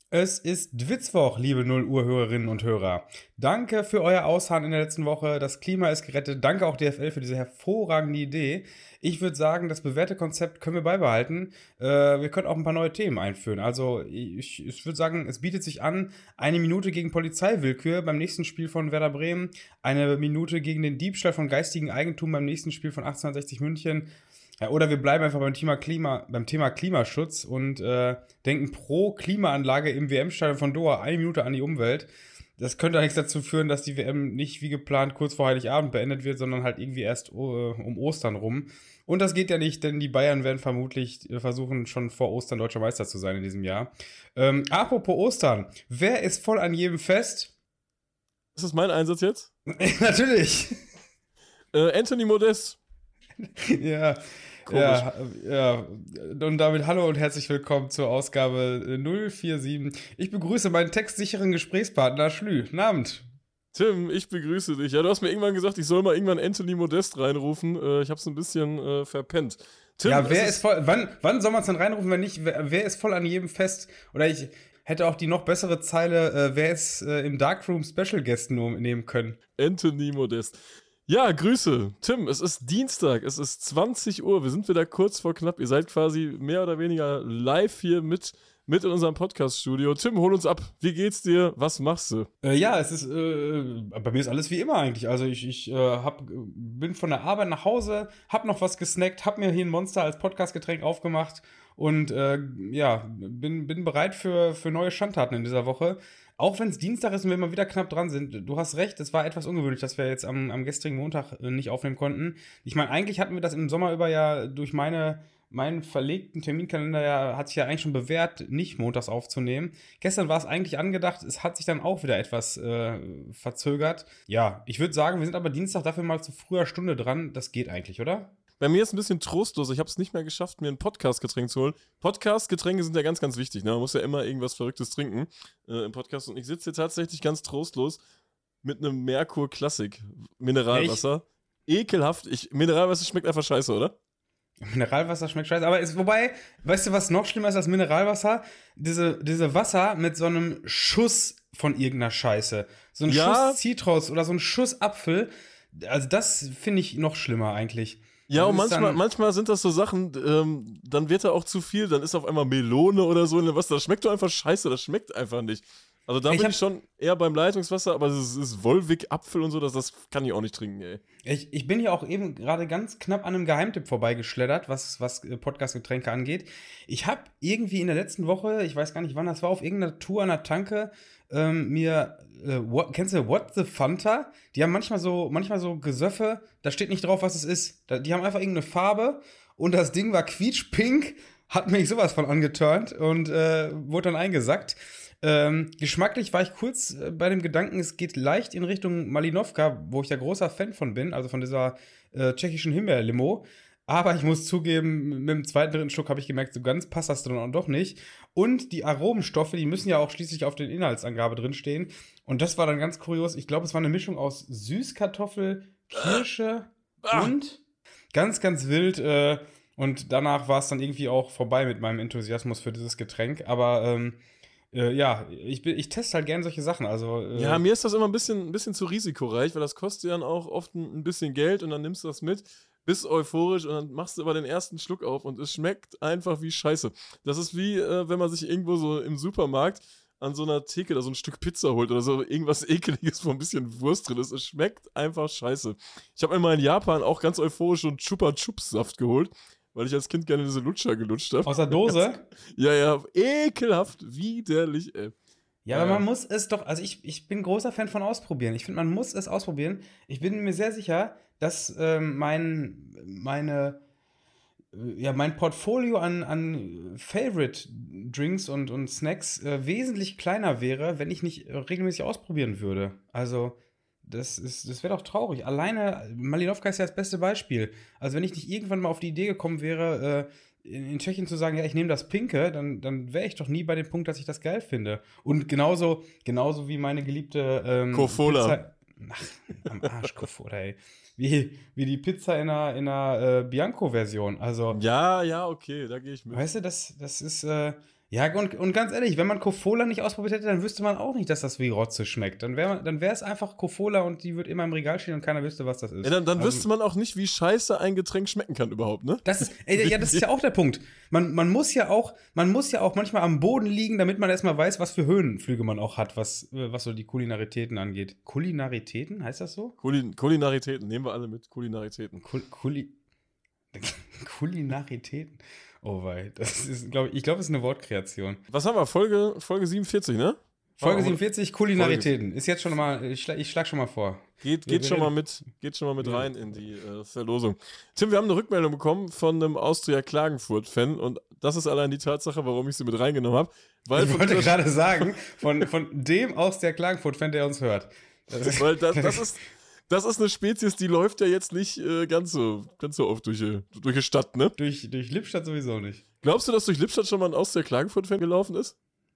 Es ist Dwitzwoch, liebe 0 Uhr Hörerinnen und Hörer. Danke für euer Ausharren in der letzten Woche. Das Klima ist gerettet. Danke auch DFL für diese hervorragende Idee. Ich würde sagen, das bewährte Konzept können wir beibehalten. Wir können auch ein paar neue Themen einführen. Also ich würde sagen, es bietet sich an, eine Minute gegen Polizeiwillkür beim nächsten Spiel von Werder Bremen, eine Minute gegen den Diebstahl von geistigem Eigentum beim nächsten Spiel von 1860 München. Ja, oder wir bleiben einfach beim Thema Klimaschutz und denken pro Klimaanlage im WM-Stadion von Doha eine Minute an die Umwelt. Das könnte allerdings dazu führen, dass die WM nicht wie geplant kurz vor Heiligabend beendet wird, sondern halt irgendwie erst um Ostern rum. Und das geht ja nicht, denn die Bayern werden vermutlich versuchen, schon vor Ostern deutscher Meister zu sein in diesem Jahr. Apropos Ostern, wer ist voll an jedem Fest? Ist das mein Einsatz jetzt? Natürlich. Anthony Modest. Ja. Komisch. Ja. Und damit hallo und herzlich willkommen zur Ausgabe 047. Ich begrüße meinen textsicheren Gesprächspartner Schlü. Guten Abend. Tim, ich begrüße dich. Ja, du hast mir irgendwann gesagt, ich soll mal irgendwann Anthony Modest reinrufen. Ich hab's ein bisschen verpennt. Tim, Ja, wer ist voll, wann soll man es denn reinrufen, wenn nicht, wer ist voll an jedem Fest? Oder ich hätte auch die noch bessere Zeile, wer ist im Darkroom Special Guest nehmen können. Anthony Modest. Ja, Grüße. Tim, es ist Dienstag, es ist 20 Uhr, wir sind wieder kurz vor knapp. Ihr seid quasi mehr oder weniger live hier mit in unserem Podcast-Studio. Tim, hol uns ab. Wie geht's dir? Was machst du? Ja, es ist, bei mir ist alles wie immer eigentlich. Also ich bin von der Arbeit nach Hause, hab noch was gesnackt, hab mir hier ein Monster als Podcast-Getränk aufgemacht und ja, bin bereit für neue Schandtaten in dieser Woche. Auch wenn es Dienstag ist und wir mal wieder knapp dran sind. Du hast recht, es war etwas ungewöhnlich, dass wir jetzt am gestrigen Montag nicht aufnehmen konnten. Ich meine, eigentlich hatten wir das im Sommer über ja durch meinen verlegten Terminkalender hat sich ja eigentlich schon bewährt, nicht montags aufzunehmen. Gestern war es eigentlich angedacht, es hat sich dann auch wieder etwas verzögert. Ja, ich würde sagen, wir sind aber Dienstag dafür mal zu früher Stunde dran. Das geht eigentlich, oder? Bei mir ist ein bisschen trostlos. Ich habe es nicht mehr geschafft, mir ein Podcast-Getränk zu holen. Podcast-Getränke sind ja ganz, ganz wichtig. Ne? Man muss ja immer irgendwas Verrücktes trinken im Podcast. Und ich sitze hier tatsächlich ganz trostlos mit einem Merkur Classic Mineralwasser. Ekelhaft. Mineralwasser schmeckt einfach scheiße, oder? Mineralwasser schmeckt scheiße. Aber wobei, weißt du, was noch schlimmer ist als Mineralwasser? Diese Wasser mit so einem Schuss von irgendeiner Scheiße. So ein Schuss Zitrus oder so ein Schuss Apfel. Also das finde ich noch schlimmer eigentlich. Ja, und manchmal sind das so Sachen, dann wird da auch zu viel, dann ist auf einmal Melone oder so in dem Wasser. Das schmeckt doch einfach scheiße, das schmeckt einfach nicht. Also da bin ich schon eher beim Leitungswasser, aber es ist Wolwig, Apfel und so, das kann ich auch nicht trinken, ey. Ich bin hier auch eben gerade ganz knapp an einem Geheimtipp vorbeigeschleddert, was Podcast-Getränke angeht. Ich habe irgendwie in der letzten Woche, ich weiß gar nicht wann das war, auf irgendeiner Tour an der Tanke kennst du What the Fanta? Die haben manchmal so Gesöffe, da steht nicht drauf, was es ist. Die haben einfach irgendeine Farbe und das Ding war quietschpink, hat mich sowas von angeturnt und wurde dann eingesackt. Geschmacklich war ich kurz bei dem Gedanken, es geht leicht in Richtung Malinovka, wo ich ja großer Fan von bin, also von dieser tschechischen Himbeerlimo. Aber ich muss zugeben, mit dem zweiten, dritten Schluck habe ich gemerkt, so ganz passt das dann auch doch nicht. Und die Aromenstoffe, die müssen ja auch schließlich auf den Inhaltsangabe drinstehen. Und das war dann ganz kurios. Ich glaube, es war eine Mischung aus Süßkartoffel, Kirsche und ganz, ganz wild. Und danach war es dann irgendwie auch vorbei mit meinem Enthusiasmus für dieses Getränk. Aber ja, ich teste halt gerne solche Sachen. Also, ja, mir ist das immer ein bisschen zu risikoreich, weil das kostet dann auch oft ein bisschen Geld und dann nimmst du das mit, bist euphorisch und dann machst du aber den ersten Schluck auf und es schmeckt einfach wie Scheiße. Das ist wie, wenn man sich irgendwo so im Supermarkt an so einer Theke da so ein Stück Pizza holt oder so irgendwas Ekeliges, wo ein bisschen Wurst drin ist. Es schmeckt einfach scheiße. Ich habe mir mal in Japan auch ganz euphorisch so einen Chupa Chups Saft geholt, weil ich als Kind gerne diese Lutscher gelutscht habe. Aus der Dose? Ja, ekelhaft, widerlich, ey. Ja, aber man muss es doch, also ich bin großer Fan von Ausprobieren. Ich finde, man muss es ausprobieren. Ich bin mir sehr sicher, dass mein Portfolio an Favorite Drinks und Snacks wesentlich kleiner wäre, wenn ich nicht regelmäßig ausprobieren würde. Also, das wäre doch traurig. Alleine, Malinovka ist ja das beste Beispiel. Also, wenn ich nicht irgendwann mal auf die Idee gekommen wäre, in Tschechien zu sagen, ja, ich nehme das Pinke, dann wäre ich doch nie bei dem Punkt, dass ich das geil finde. Und genauso wie meine geliebte Kofola. Ach, am Arsch, Kofola, ey. Wie die Pizza in einer Bianco-Version. Also, ja, okay, da gehe ich mit. weißt du, das ist, Ja, und ganz ehrlich, wenn man Cofola nicht ausprobiert hätte, dann wüsste man auch nicht, dass das wie Rotze schmeckt. Dann wäre es einfach Cofola und die wird immer im Regal stehen und keiner wüsste, was das ist. Ja, dann wüsste man auch nicht, wie scheiße ein Getränk schmecken kann überhaupt, ne? Das ist ja auch der Punkt. Man muss ja auch manchmal am Boden liegen, damit man erstmal weiß, was für Höhenflüge man auch hat, was so die Kulinaritäten angeht. Kulinaritäten, heißt das so? Kulinaritäten, nehmen wir alle mit. Kulinaritäten. Kulinaritäten. Oh wei, das ist, ich glaube, es ist eine Wortkreation. Was haben wir? Folge 47, ne? Folge 47, Kulinaritäten. Ist jetzt schon mal, ich schlag schon mal vor. Geht schon mal mit rein in die Verlosung. Tim, wir haben eine Rückmeldung bekommen von einem Austria-Klagenfurt-Fan und das ist allein die Tatsache, warum ich sie mit reingenommen habe. Ich wollte gerade sagen, von dem Austria-Klagenfurt-Fan, der uns hört. Weil das ist eine Spezies, die läuft ja jetzt nicht ganz so oft durch die Stadt, ne? Durch Lippstadt sowieso nicht. Glaubst du, dass durch Lippstadt schon mal ein Austria-Klagenfurt-Fan gelaufen ist?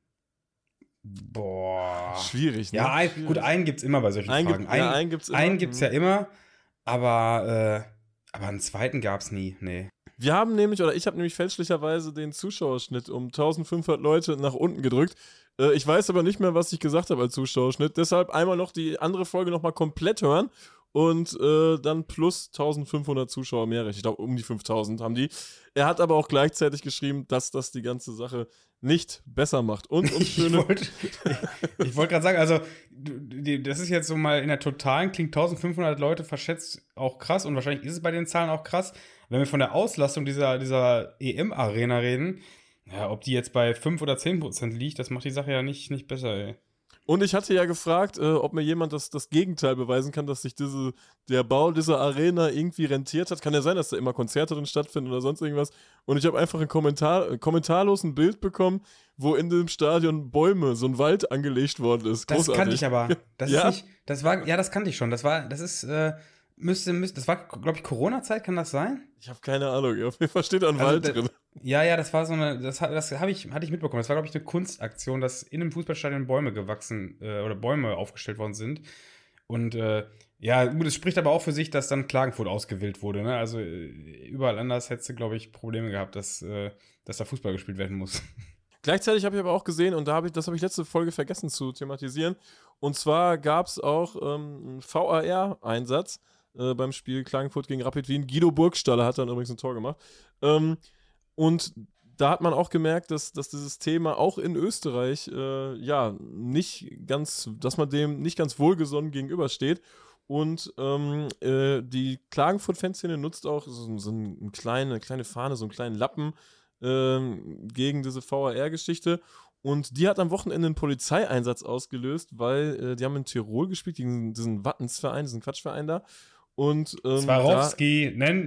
Boah. Schwierig, ne? Ja, gut, einen gibt's immer bei solchen Fragen. Einen gibt's immer. Einen gibt's ja immer, aber einen zweiten gab's nie, nee. Ich habe nämlich fälschlicherweise den Zuschauerschnitt um 1500 Leute nach unten gedrückt. Ich weiß aber nicht mehr, was ich gesagt habe als Zuschauerschnitt. Deshalb einmal noch die andere Folge nochmal komplett hören und dann plus 1500 Zuschauer mehr. Ich glaube, um die 5000 haben die. Er hat aber auch gleichzeitig geschrieben, dass das die ganze Sache nicht besser macht. Und schöne... Ich wollte gerade sagen, also das ist jetzt so mal in der Totalen, klingt 1500 Leute verschätzt auch krass und wahrscheinlich ist es bei den Zahlen auch krass. Wenn wir von der Auslastung dieser EM-Arena reden, ja, ob die jetzt bei 5 oder 10% liegt, das macht die Sache ja nicht besser, ey. Und ich hatte ja gefragt, ob mir jemand das Gegenteil beweisen kann, dass sich der Bau dieser Arena irgendwie rentiert hat. Kann ja sein, dass da immer Konzerte drin stattfinden oder sonst irgendwas. Und ich habe einfach kommentarlos ein Bild bekommen, wo in dem Stadion Bäume, so ein Wald angelegt worden ist. Großartig. Das kannte ich aber. Das ja? ist nicht, das kannte ich schon. Das war, glaube ich, Corona-Zeit, kann das sein? Ich habe keine Ahnung. Auf jeden Fall steht da ein Wald drin. Ja, das war so eine, hatte ich mitbekommen. Das war, glaube ich, eine Kunstaktion, dass in einem Fußballstadion Bäume gewachsen oder Bäume aufgestellt worden sind. Und ja, gut, es spricht aber auch für sich, dass dann Klagenfurt ausgewählt wurde. Ne? Also überall anders hättest du, glaube ich, Probleme gehabt, dass da Fußball gespielt werden muss. Gleichzeitig habe ich aber auch gesehen, und das habe ich letzte Folge vergessen zu thematisieren, und zwar gab es auch einen VAR-Einsatz beim Spiel Klagenfurt gegen Rapid Wien. Guido Burgstaller hat dann übrigens ein Tor gemacht. Und da hat man auch gemerkt, dass dieses Thema auch in Österreich dass man dem nicht ganz wohlgesonnen gegenübersteht. Und die Klagenfurt-Fanszene nutzt auch so eine kleine Fahne, so einen kleinen Lappen gegen diese VAR-Geschichte. Und die hat am Wochenende einen Polizeieinsatz ausgelöst, weil die haben in Tirol gespielt, gegen diesen Wattensverein, diesen Quatschverein da. Und Swarovski, nennen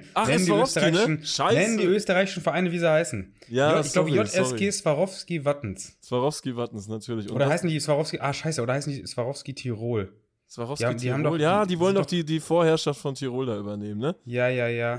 die österreichischen Vereine, wie sie heißen. Ja, ich glaube JSG Swarovski Wattens. Swarovski Wattens, natürlich. Oder heißen die Swarovski, oder heißen die Swarovski Tirol? Swarovski Tirol, die wollen doch die Vorherrschaft von Tirol da übernehmen, ne? Ja.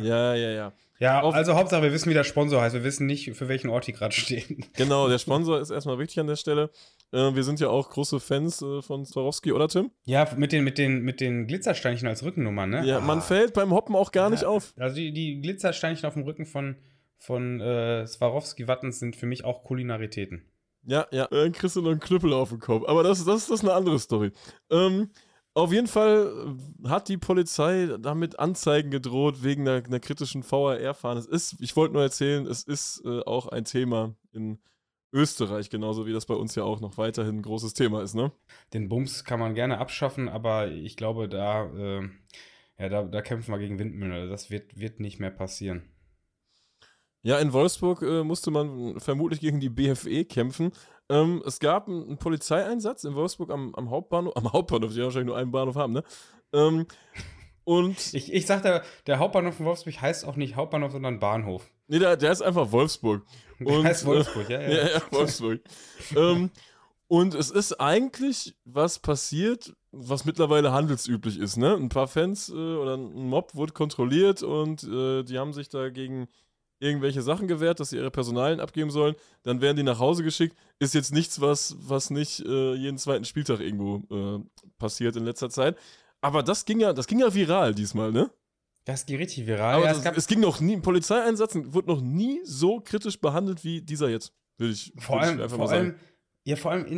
Ja, also Hauptsache, wir wissen, wie der Sponsor heißt. Wir wissen nicht, für welchen Ort die gerade stehen. Genau, der Sponsor ist erstmal wichtig an der Stelle. Wir sind ja auch große Fans von Swarovski, oder Tim? Ja, mit den Glitzersteinchen als Rückennummern, ne? Ja, man fällt beim Hoppen auch gar nicht auf. Also die Glitzersteinchen auf dem Rücken von Swarovski Wattens sind für mich auch Kulinaritäten. Ja, dann kriegst du noch einen Knüppel auf den Kopf. Aber das ist eine andere Story. Auf jeden Fall hat die Polizei damit Anzeigen gedroht wegen einer kritischen VAR-Fahne. Ich wollte nur erzählen, es ist auch ein Thema in Österreich, genauso wie das bei uns ja auch noch weiterhin ein großes Thema ist, ne? Den Bums kann man gerne abschaffen, aber ich glaube, da kämpfen wir gegen Windmühlen. Also das wird nicht mehr passieren. Ja, in Wolfsburg musste man vermutlich gegen die BFE kämpfen. Es gab einen Polizeieinsatz in Wolfsburg am Hauptbahnhof. Am Hauptbahnhof, die wahrscheinlich nur einen Bahnhof haben, ne? Und ich sagte, der Hauptbahnhof von Wolfsburg heißt auch nicht Hauptbahnhof, sondern Bahnhof. Nee, der ist einfach Wolfsburg. Der heißt Wolfsburg, ja. Ja, Wolfsburg. Und es ist eigentlich was passiert, was mittlerweile handelsüblich ist, ne? Ein paar Fans oder ein Mob wurde kontrolliert und die haben sich da gegen irgendwelche Sachen gewährt, dass sie ihre Personalien abgeben sollen, dann werden die nach Hause geschickt. Ist jetzt nichts, was nicht jeden zweiten Spieltag irgendwo passiert in letzter Zeit. Aber das ging ja viral diesmal, ne? Das ging richtig viral. Aber es ging noch nie, ein Polizeieinsatz wurde noch nie so kritisch behandelt wie dieser jetzt. Will ich Vor einfach allem, mal vor sagen. allem, ja, vor allem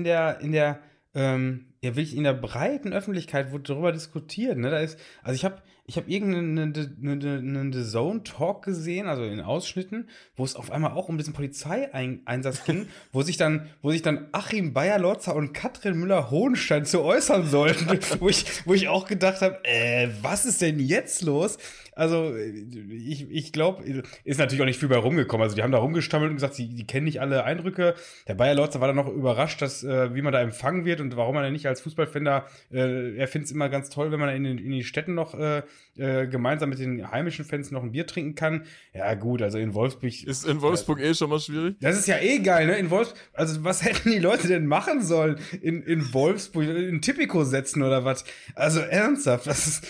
ja, wirklich in der breiten Öffentlichkeit wurde darüber diskutiert, ne? Also ich hab irgendeinen The Zone-Talk gesehen, also in Ausschnitten, wo es auf einmal auch um diesen Polizeieinsatz ging, wo sich dann Achim Beyer-Lotzer und Katrin Müller-Hohenstein zu äußern sollten, wo ich auch gedacht habe, was ist denn jetzt los? Also, ich glaube, ist natürlich auch nicht viel bei rumgekommen. Also, die haben da rumgestammelt und gesagt, die kennen nicht alle Eindrücke. Der Bayer-Lotzer war dann noch überrascht, wie man da empfangen wird und warum man dann nicht als Fußballfan da, er findet es immer ganz toll, wenn man in die Städten noch gemeinsam mit den heimischen Fans noch ein Bier trinken kann. Ja, gut, also in Wolfsburg. Ist in Wolfsburg schon mal schwierig? Das ist ja geil, ne? In Wolfsburg, also was hätten die Leute denn machen sollen in Wolfsburg? In Tipico setzen oder was? Also ernsthaft, das ist.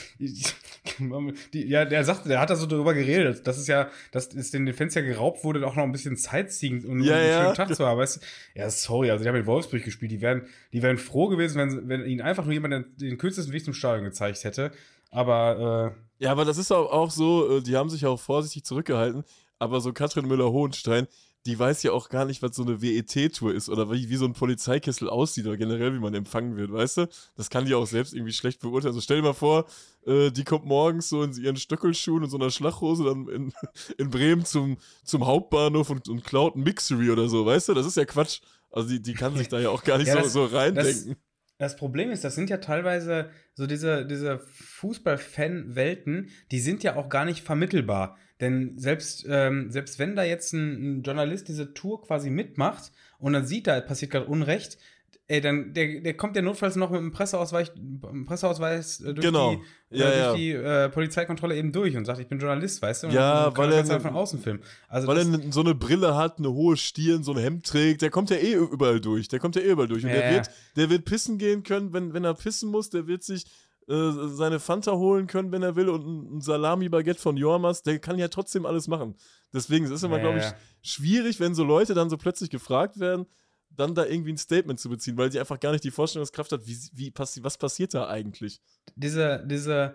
Der hat da so drüber geredet, dass den Fans ja geraubt wurde, auch noch ein bisschen Sightseeing und einen schönen Tag zu haben, weißt du? Ja, sorry, also die haben in Wolfsburg gespielt, die wären froh gewesen, wenn ihnen einfach nur jemand den kürzesten Weg zum Stadion gezeigt hätte, aber Ja, aber das ist auch so, die haben sich auch vorsichtig zurückgehalten, aber so Katrin Müller-Hohenstein, die weiß ja auch gar nicht, was so eine WET-Tour ist oder wie so ein Polizeikessel aussieht oder generell, wie man empfangen wird, weißt du? Das kann die auch selbst irgendwie schlecht beurteilen. Also stell dir mal vor, die kommt morgens so in ihren Stöckelschuhen und so einer Schlachhose dann in Bremen zum Hauptbahnhof und klaut ein Mixery oder so, weißt du? Das ist ja Quatsch. Also die kann sich da ja auch gar nicht so reindenken. Das Problem ist, das sind ja teilweise so diese Fußball-Fan-Welten, die sind ja auch gar nicht vermittelbar. Denn selbst wenn da jetzt ein Journalist diese Tour quasi mitmacht und dann sieht, da passiert gerade Unrecht, der kommt ja notfalls noch mit einem Presseausweis durch die Polizeikontrolle eben durch und sagt, ich bin Journalist, weißt du? Und ja, weil er von außen filmen. Also weil er so eine Brille hat, eine hohe Stirn, so ein Hemd trägt, der kommt ja überall durch. Und der wird pissen gehen können, wenn er pissen muss, der wird sich seine Fanta holen können, wenn er will, und ein Salami-Baguette von Jormas, der kann ja trotzdem alles machen. Deswegen ist es immer, glaube ich, schwierig, wenn so Leute dann so plötzlich gefragt werden, dann da irgendwie ein Statement zu beziehen, weil sie einfach gar nicht die Vorstellungskraft hat, was passiert da eigentlich? Diese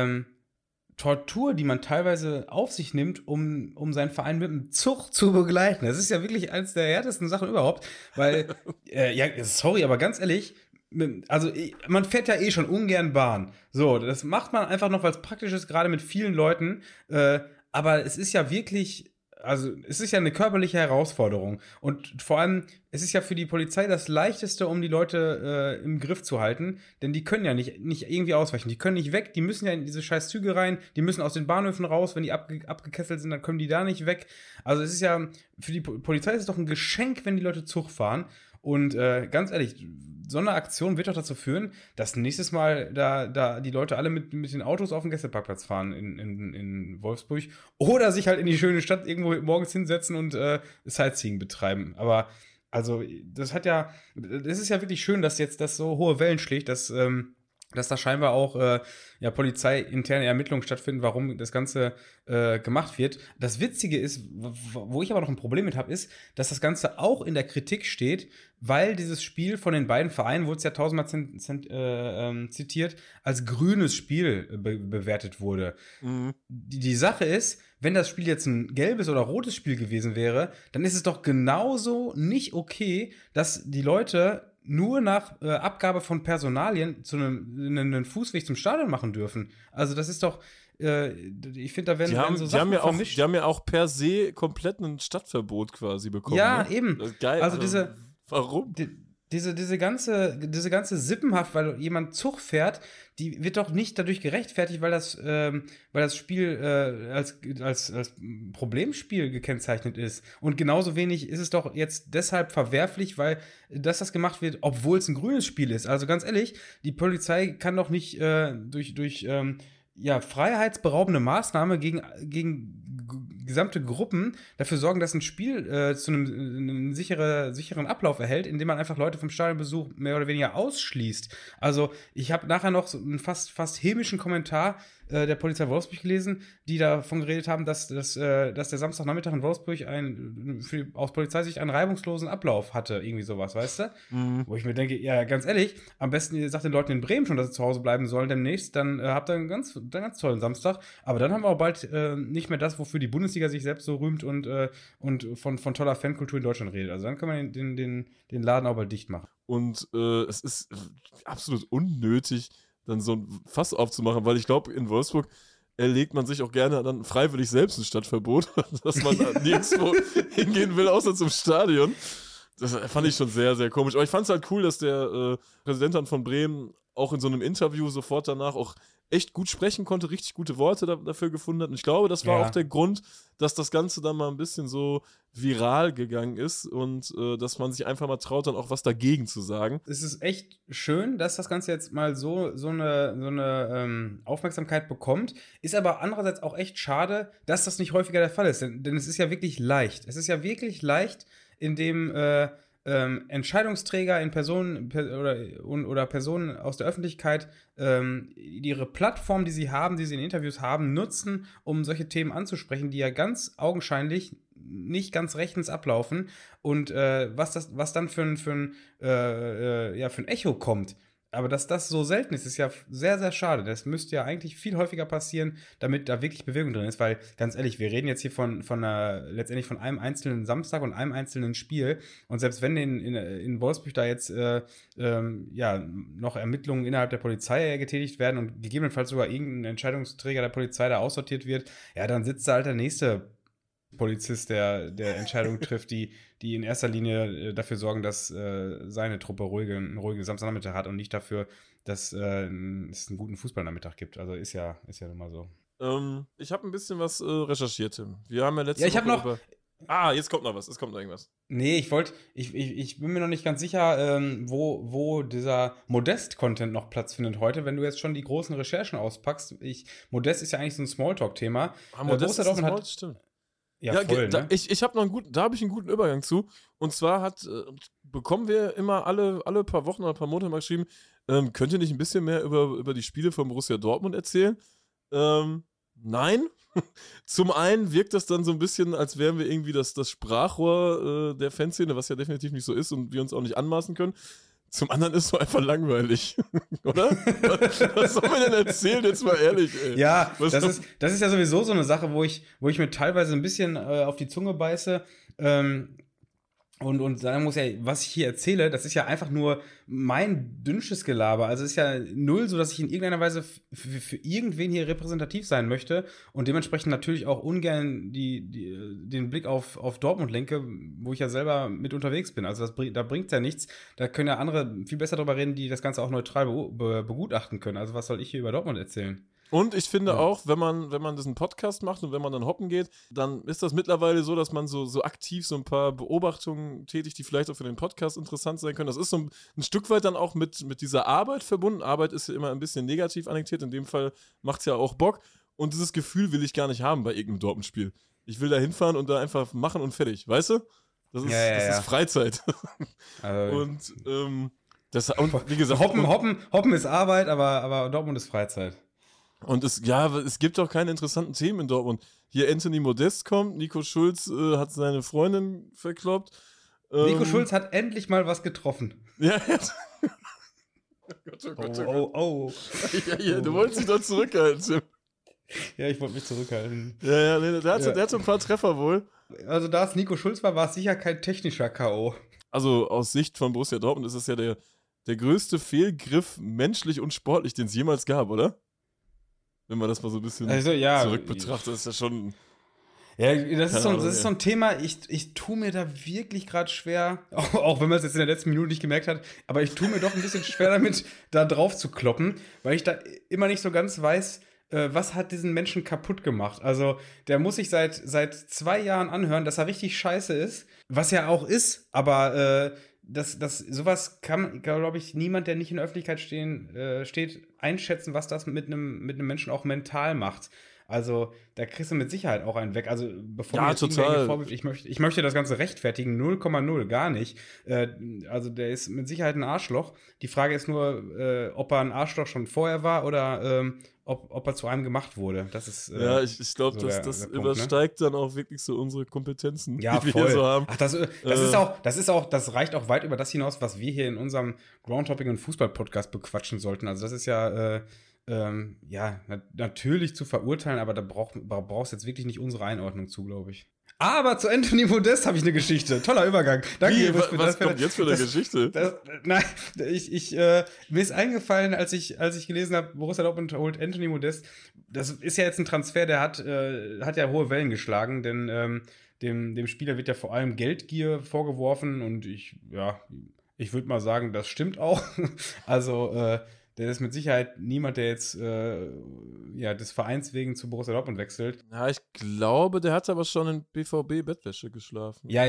Tortur, die man teilweise auf sich nimmt, um seinen Verein mit dem Zug zu begleiten. Das ist ja wirklich eines der härtesten Sachen überhaupt, weil, sorry, aber ganz ehrlich, also man fährt ja eh schon ungern Bahn. So, das macht man einfach noch, weil es praktisch ist, gerade mit vielen Leuten. Aber es ist ja wirklich, also es ist ja eine körperliche Herausforderung. Und vor allem, es ist ja für die Polizei das Leichteste, um die Leute im Griff zu halten. Denn die können ja nicht irgendwie ausweichen. Die können nicht weg, die müssen ja in diese scheiß Züge rein, die müssen aus den Bahnhöfen raus. Wenn die abgekesselt sind, dann können die da nicht weg. Also es ist ja, für die Polizei ist es doch ein Geschenk, wenn die Leute Zug fahren. Und ganz ehrlich, so eine Aktion wird doch dazu führen, dass nächstes Mal da die Leute alle mit den Autos auf den Gästeparkplatz fahren in Wolfsburg oder sich halt in die schöne Stadt irgendwo morgens hinsetzen und Sightseeing betreiben. Aber also, das ist ja wirklich schön, dass jetzt das so hohe Wellen schlägt, dass da scheinbar auch polizeiinterne Ermittlungen stattfinden, warum das Ganze gemacht wird. Das Witzige ist, wo ich aber noch ein Problem mit habe, ist, dass das Ganze auch in der Kritik steht, weil dieses Spiel von den beiden Vereinen, wurde es ja tausendmal zitiert, als grünes Spiel bewertet wurde. Mhm. Die Sache ist, wenn das Spiel jetzt ein gelbes oder rotes Spiel gewesen wäre, dann ist es doch genauso nicht okay, dass die Leute nur nach Abgabe von Personalien einen Fußweg zum Stadion machen dürfen. Also das ist doch, ich finde, da werden so Sachen vermischt. Die haben ja auch per se komplett ein Stadtverbot quasi bekommen. Ja, ne? eben. Das ist geil. Also warum? Diese ganze Sippenhaft, weil jemand Zug fährt, die wird doch nicht dadurch gerechtfertigt, weil das Spiel als Problemspiel gekennzeichnet ist. Und genauso wenig ist es doch jetzt deshalb verwerflich, weil das gemacht wird, obwohl es ein grünes Spiel ist. Also ganz ehrlich, die Polizei kann doch nicht durch freiheitsberaubende Maßnahme gegen gesamte Gruppen dafür sorgen, dass ein Spiel zu einem sicheren Ablauf erhält, indem man einfach Leute vom Stadionbesuch mehr oder weniger ausschließt. Also ich habe nachher noch so einen fast hämischen Kommentar der Polizei Wolfsburg gelesen, die davon geredet haben, dass der Samstagnachmittag in Wolfsburg aus Polizeisicht einen reibungslosen Ablauf hatte, irgendwie sowas, weißt du? Mhm. Wo ich mir denke, ja, ganz ehrlich, am besten ihr sagt den Leuten in Bremen schon, dass sie zu Hause bleiben sollen demnächst, dann habt ihr einen ganz tollen Samstag. Aber dann haben wir auch bald nicht mehr das, wofür die Bundesliga sich selbst so rühmt und von toller Fankultur in Deutschland redet. Also dann können wir den Laden auch bald dicht machen. Und es ist absolut unnötig, dann so ein Fass aufzumachen, weil ich glaube, in Wolfsburg erlegt man sich auch gerne dann freiwillig selbst ein Stadtverbot, dass man nirgendwo hingehen will, außer zum Stadion. Das fand ich schon sehr, sehr komisch. Aber ich fand es halt cool, dass der Präsident dann von Bremen auch in so einem Interview sofort danach auch echt gut sprechen konnte, richtig gute Worte dafür gefunden hat. Und ich glaube, das war auch der Grund, dass das Ganze dann mal ein bisschen so viral gegangen ist und dass man sich einfach mal traut, dann auch was dagegen zu sagen. Es ist echt schön, dass das Ganze jetzt mal so eine Aufmerksamkeit bekommt. Ist aber andererseits auch echt schade, dass das nicht häufiger der Fall ist. Denn es ist ja wirklich leicht. Es ist ja wirklich leicht, indem Entscheidungsträger in Personen oder Personen aus der Öffentlichkeit ihre Plattform, die sie in Interviews haben, nutzen, um solche Themen anzusprechen, die ja ganz augenscheinlich nicht ganz rechtens ablaufen. Und was dann für ein Echo kommt. Aber dass das so selten ist ja sehr, sehr schade. Das müsste ja eigentlich viel häufiger passieren, damit da wirklich Bewegung drin ist. Weil, ganz ehrlich, wir reden jetzt hier letztendlich von einem einzelnen Samstag und einem einzelnen Spiel. Und selbst wenn in Wolfsburg da jetzt noch Ermittlungen innerhalb der Polizei getätigt werden und gegebenenfalls sogar irgendein Entscheidungsträger der Polizei da aussortiert wird, ja, dann sitzt da halt der nächste Polizist, der Entscheidungen trifft, die in erster Linie dafür sorgen, dass seine Truppe einen ruhigen Samstagnachmittag hat und nicht dafür, dass es einen guten Fußballnachmittag gibt. Also ist ja nun mal so. Ich habe ein bisschen was recherchiert, Tim. Wir haben ja letzte ich habe Woche noch. Jetzt kommt noch was. Es kommt noch irgendwas. Nee, ich bin mir noch nicht ganz sicher, wo dieser Modest-Content noch Platz findet heute, wenn du jetzt schon die großen Recherchen auspackst. Modest ist ja eigentlich so ein Smalltalk-Thema. Modest ist Smalltalk, stimmt. Ja, voll, ne? Ich habe da habe ich einen guten Übergang zu. Und zwar bekommen wir immer alle paar Wochen oder ein paar Monate mal geschrieben, könnt ihr nicht ein bisschen mehr über die Spiele von Borussia Dortmund erzählen? Nein. Zum einen wirkt das dann so ein bisschen, als wären wir irgendwie das Sprachrohr der Fanszene, was ja definitiv nicht so ist und wir uns auch nicht anmaßen können. Zum anderen ist es so einfach langweilig, oder? Was soll man denn erzählen, jetzt mal ehrlich, ey? Ja, das ist ja sowieso so eine Sache, wo ich mir teilweise ein bisschen auf die Zunge beiße und sagen muss, ja, was ich hier erzähle, das ist ja einfach nur mein dünnsches Gelaber. Also es ist ja null so, dass ich in irgendeiner Weise für irgendwen hier repräsentativ sein möchte und dementsprechend natürlich auch ungern den Blick auf Dortmund lenke, wo ich ja selber mit unterwegs bin. Also da bringt ja nichts. Da können ja andere viel besser drüber reden, die das Ganze auch neutral begutachten können. Also was soll ich hier über Dortmund erzählen? Und ich finde auch, wenn man diesen Podcast macht und wenn man dann hoppen geht, dann ist das mittlerweile so, dass man so aktiv so ein paar Beobachtungen tätigt, die vielleicht auch für den Podcast interessant sein können. Das ist so ein Stück weit dann auch mit dieser Arbeit verbunden. Arbeit ist ja immer ein bisschen negativ annektiert. In dem Fall macht es ja auch Bock. Und dieses Gefühl will ich gar nicht haben bei irgendeinem Dortmund-Spiel. Ich will da hinfahren und da einfach machen und fertig. Weißt du? Das ist Freizeit. Und wie gesagt, Hoppen ist Arbeit, aber Dortmund ist Freizeit. Und es gibt auch keine interessanten Themen in Dortmund. Hier Anthony Modest kommt, Nico Schulz hat seine Freundin verkloppt. Nico Schulz hat endlich mal was getroffen. Ja, Oh. Ja, du wolltest dich doch zurückhalten, Tim. Ja, ich wollte mich zurückhalten. Der hat so ein paar Treffer wohl. Also da es Nico Schulz war es sicher kein technischer K.O. Also aus Sicht von Borussia Dortmund ist es ja der größte Fehlgriff menschlich und sportlich, den es jemals gab, oder? Wenn man das mal so ein bisschen zurück betrachtet, ist das schon. Ja, das ist so ein Thema, ich tue mir da wirklich gerade schwer, auch wenn man es jetzt in der letzten Minute nicht gemerkt hat, aber ich tue mir doch ein bisschen schwer damit, da drauf zu kloppen, weil ich da immer nicht so ganz weiß, was hat diesen Menschen kaputt gemacht. Also der muss sich seit 2 Jahren anhören, dass er richtig scheiße ist, was er auch ist, aber sowas kann, glaube ich, niemand, der nicht in der Öffentlichkeit steht, einschätzen, was das mit einem Menschen auch mental macht. Also, da kriegst du mit Sicherheit auch einen weg. Also, bevor Ja, mir jetzt irgendwer total. hier vorwirft, ich möchte das Ganze rechtfertigen, 0,0, gar nicht. Also, der ist mit Sicherheit ein Arschloch. Die Frage ist nur, ob er ein Arschloch schon vorher war oder ob er zu einem gemacht wurde. Das ist Ja, ich glaube, so das der Punkt, ne? übersteigt dann auch wirklich so unsere Kompetenzen, Ja, die wir hier voll. so haben. Ach, das reicht auch weit über das hinaus, was wir hier in unserem Groundhopping und Fußball-Podcast bequatschen sollten. Also das ist ja, natürlich zu verurteilen, aber da brauchst jetzt wirklich nicht unsere Einordnung zu, glaube ich. Aber zu Anthony Modest habe ich eine Geschichte. Toller Übergang. Danke Wie, übrigens für was das. kommt jetzt für eine Geschichte? Nein, mir ist eingefallen, als ich gelesen habe, Borussia Dortmund holt Anthony Modest. Das ist ja jetzt ein Transfer, der hat ja hohe Wellen geschlagen, denn dem Spieler wird ja vor allem Geldgier vorgeworfen und ich würde mal sagen, das stimmt auch. Also, der ist mit Sicherheit niemand, der jetzt des Vereins wegen zu Borussia Dortmund wechselt. Ja, ich glaube, der hat aber schon in BVB-Bettwäsche geschlafen. Ja.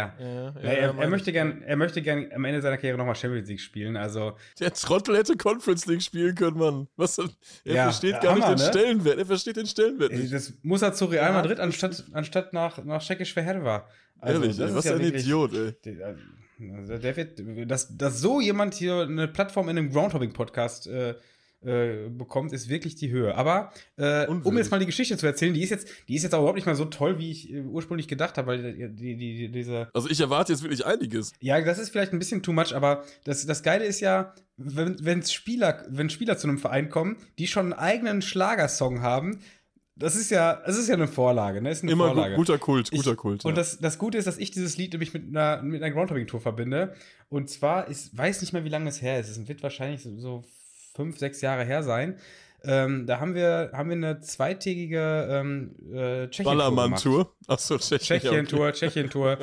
Er meine möchte gern am Ende seiner Karriere nochmal Champions League spielen. Also, Der Trottel hätte Conference League spielen können, Mann. Er Ja, versteht gar Hammer, nicht den ne? Stellenwert. Er versteht den Stellenwert nicht. das muss er zu Real Ja, Madrid anstatt nach Tschechisch Verherwa. Also, Ehrlich, das ey, ist was ja ein wirklich, Idiot, ey. der wird, dass so jemand hier eine Plattform in einem Groundhopping-Podcast bekommt, ist wirklich die Höhe. Aber um jetzt mal die Geschichte zu erzählen, die ist jetzt auch überhaupt nicht mal so toll, wie ich ursprünglich gedacht habe, weil diese. Also ich erwarte jetzt wirklich einiges. Ja, das ist vielleicht ein bisschen too much, aber das Geile ist ja, wenn Spieler zu einem Verein kommen, die schon einen eigenen Schlagersong haben, das ist ja eine Vorlage, ne? Ist eine Immer Vorlage. guter Kult. Und Ja. das Gute ist, dass ich dieses Lied nämlich mit einer Groundhopping-Tour verbinde. Und zwar, ich weiß nicht mehr, wie lange es her ist. Es wird wahrscheinlich so 5, 6 Jahre her sein. Da haben wir eine zweitägige Tschechien-Tour Ballermann-Tour. Achso, Tschechien-Tour.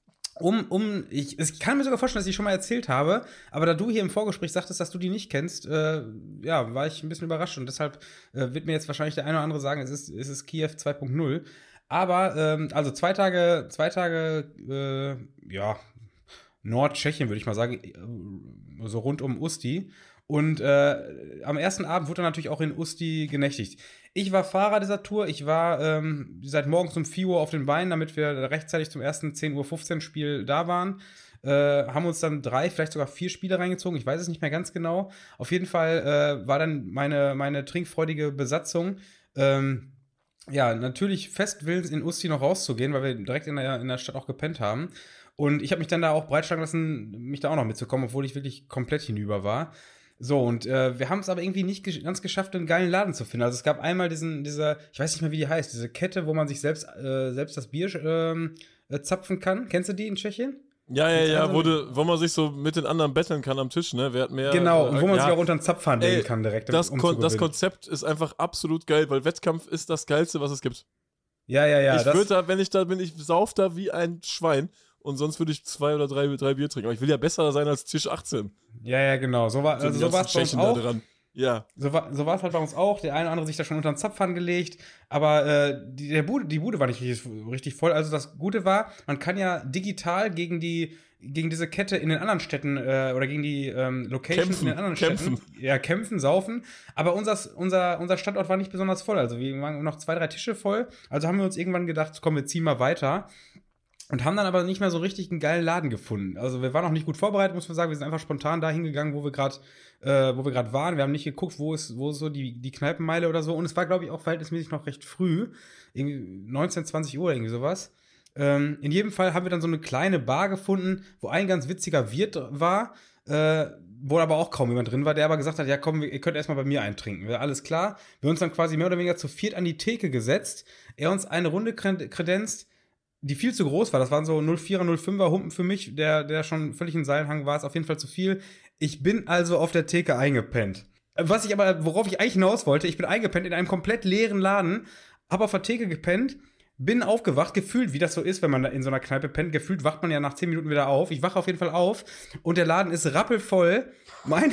Ich kann mir sogar vorstellen, dass ich die schon mal erzählt habe, aber da du hier im Vorgespräch sagtest, dass du die nicht kennst, war ich ein bisschen überrascht und deshalb wird mir jetzt wahrscheinlich der eine oder andere sagen, es ist Kiew 2.0. Aber, also 2 Tage, Nordtschechien, würde ich mal sagen, so rund um Usti. Und am ersten Abend wurde er natürlich auch in Usti genächtigt. Ich war Fahrer dieser Tour. Ich war seit morgens um 4 Uhr auf den Beinen, damit wir rechtzeitig zum ersten 10:15 Uhr Spiel da waren. Haben uns dann 3, vielleicht sogar 4 Spiele reingezogen. Ich weiß es nicht mehr ganz genau. Auf jeden Fall war dann meine trinkfreudige Besatzung natürlich fest willens, in Usti noch rauszugehen, weil wir direkt in der Stadt auch gepennt haben. Und ich habe mich dann da auch breitschlagen lassen, mich da auch noch mitzukommen, obwohl ich wirklich komplett hinüber war. So, und wir haben es aber irgendwie nicht ganz geschafft, einen geilen Laden zu finden. Also es gab einmal diese, ich weiß nicht mehr, wie die heißt, diese Kette, wo man sich selbst das Bier zapfen kann. Kennst du die in Tschechien? Ja, wo man sich so mit den anderen betteln kann am Tisch, ne? Wer hat mehr. Genau, und wo man sich auch unter den Zapfhahn legen kann direkt. Das Konzept ist einfach absolut geil, weil Wettkampf ist das Geilste, was es gibt. Ja. Wenn ich da bin, ich sauf da wie ein Schwein. Und sonst würde ich 2 oder 3 Bier trinken. Aber ich will ja besser sein als Tisch 18. Ja, genau. So war es bei uns auch. Dran. Ja. So war es halt bei uns auch. Der eine oder andere sich da schon unter den Zapfhahn gelegt. Aber die Bude war nicht richtig voll. Also das Gute war, man kann ja digital gegen diese Kette in den anderen Städten oder gegen die Locations in den anderen Städten kämpfen, saufen. Aber unser Standort war nicht besonders voll. Also wir waren noch 2, 3 Tische voll. Also haben wir uns irgendwann gedacht, komm, wir ziehen mal weiter. Und haben dann aber nicht mehr so richtig einen geilen Laden gefunden. Also wir waren noch nicht gut vorbereitet, muss man sagen. Wir sind einfach spontan da hingegangen, wo wir gerade waren. Wir haben nicht geguckt, wo ist so die Kneipenmeile oder so. Und es war, glaube ich, auch verhältnismäßig noch recht früh. Irgendwie 19, 20 Uhr oder irgendwie sowas. In jedem Fall haben wir dann so eine kleine Bar gefunden, wo ein ganz witziger Wirt war, wo aber auch kaum jemand drin war, der aber gesagt hat, ja komm, ihr könnt erstmal bei mir eintrinken. Wir, alles klar. Wir uns dann quasi mehr oder weniger zu 4 an die Theke gesetzt. Er uns eine Runde kredenzt, die viel zu groß war. Das waren so 04er, 05er Humpen für mich, der schon völlig in Seilhang war. Ist auf jeden Fall zu viel. Ich bin also auf der Theke eingepennt. Worauf ich eigentlich hinaus wollte, ich bin eingepennt in einem komplett leeren Laden, hab auf der Theke gepennt, bin aufgewacht, gefühlt, wie das so ist, wenn man in so einer Kneipe pennt, gefühlt wacht man ja nach 10 Minuten wieder auf. Ich wache auf jeden Fall auf und der Laden ist rappelvoll. Meine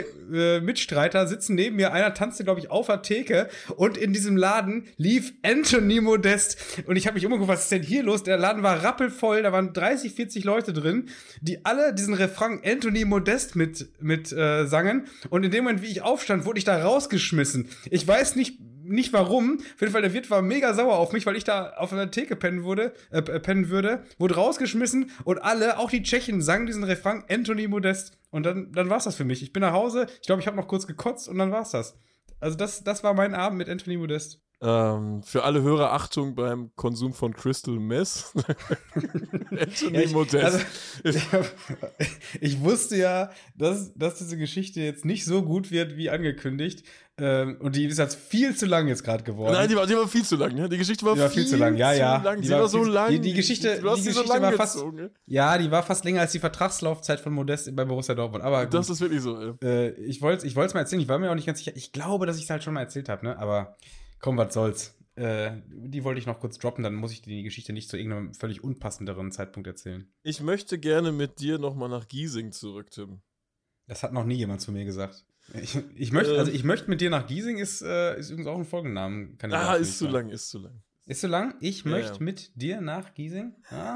3 Mitstreiter sitzen neben mir, einer tanzte, glaube ich, auf der Theke und in diesem Laden lief Anthony Modest. Und ich habe mich umgeguckt, was ist denn hier los? Der Laden war rappelvoll, da waren 30, 40 Leute drin, die alle diesen Refrain Anthony Modest mit sangen. Und in dem Moment, wie ich aufstand, wurde ich da rausgeschmissen. Ich weiß nicht nicht warum. Auf jeden Fall, der Wirt war mega sauer auf mich, weil ich da auf einer Theke pennen würde, wurde rausgeschmissen und alle, auch die Tschechen, sangen diesen Refrain Anthony Modest. Und dann war's das für mich. Ich bin nach Hause, ich glaube, ich habe noch kurz gekotzt und dann war's das. Also das war mein Abend mit Anthony Modest. Für alle Hörer Achtung beim Konsum von Crystal Meth. Anthony Modest. Also, ich wusste ja, dass diese Geschichte jetzt nicht so gut wird, wie angekündigt. Und die ist jetzt viel zu lang jetzt gerade geworden. Nein, die war viel zu lang. Ne? Die Geschichte war viel zu lang. Ja. Die war so lang. Die Geschichte so lang war gezogen, fast. Ja, die war fast länger als die Vertragslaufzeit von Modest bei Borussia Dortmund. Aber gut. Das ist wirklich so. Ich wollte es mal erzählen. Ich war mir auch nicht ganz sicher. Ich glaube, dass ich es halt schon mal erzählt habe, ne? Aber komm, was soll's. Die wollte ich noch kurz droppen, dann muss ich die Geschichte nicht zu irgendeinem völlig unpassenderen Zeitpunkt erzählen. Ich möchte gerne mit dir nochmal nach Giesing zurück, Tim. Das hat noch nie jemand zu mir gesagt. Ich möchte mit dir nach Giesing ist übrigens auch ein Folgennamen. Ist zu lang. Ist zu lang? Ich möchte mit dir nach Giesing?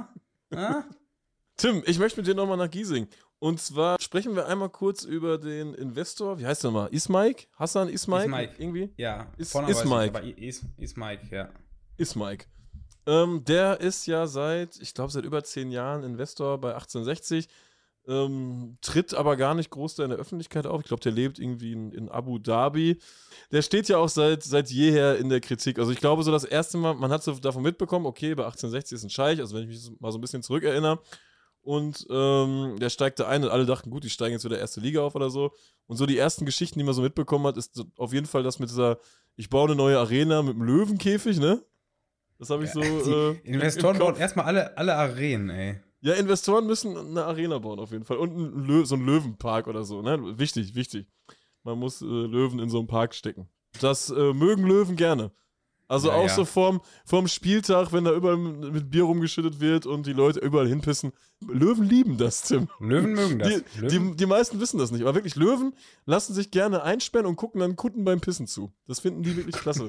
Tim, ich möchte mit dir nochmal nach Giesing. Und zwar sprechen wir einmal kurz über den Investor. Wie heißt der nochmal? Ismaik? Hassan Ismaik? Ismaik. Irgendwie? Ja. Ismaik. Aber Ismaik, ja. Ismaik. Der ist ja seit über 10 Jahren Investor bei 1860. Tritt aber gar nicht groß da in der Öffentlichkeit auf. Ich glaube, der lebt irgendwie in Abu Dhabi. Der steht ja auch seit jeher in der Kritik. Also ich glaube, so das erste Mal, man hat so davon mitbekommen, okay, bei 1860 ist ein Scheich, also wenn ich mich mal so ein bisschen zurückerinnere. Und der steigt da ein und alle dachten, gut, die steigen jetzt wieder erste Liga auf oder so. Und so die ersten Geschichten, die man so mitbekommen hat, ist so auf jeden Fall das mit dieser, ich baue eine neue Arena mit einem Löwenkäfig, ne? Das habe ich so. Investoren bauen erstmal alle Arenen, ey. Ja, Investoren müssen eine Arena bauen auf jeden Fall. Und so einen Löwenpark oder so, ne? Wichtig. Man muss Löwen in so einen Park stecken. Das mögen Löwen gerne. Also ja, auch so vorm Spieltag, wenn da überall mit Bier rumgeschüttet wird und die Leute überall hinpissen. Löwen lieben das, Tim. Löwen mögen das. Die meisten wissen das nicht. Aber wirklich, Löwen lassen sich gerne einsperren und gucken dann Kunden beim Pissen zu. Das finden die wirklich klasse.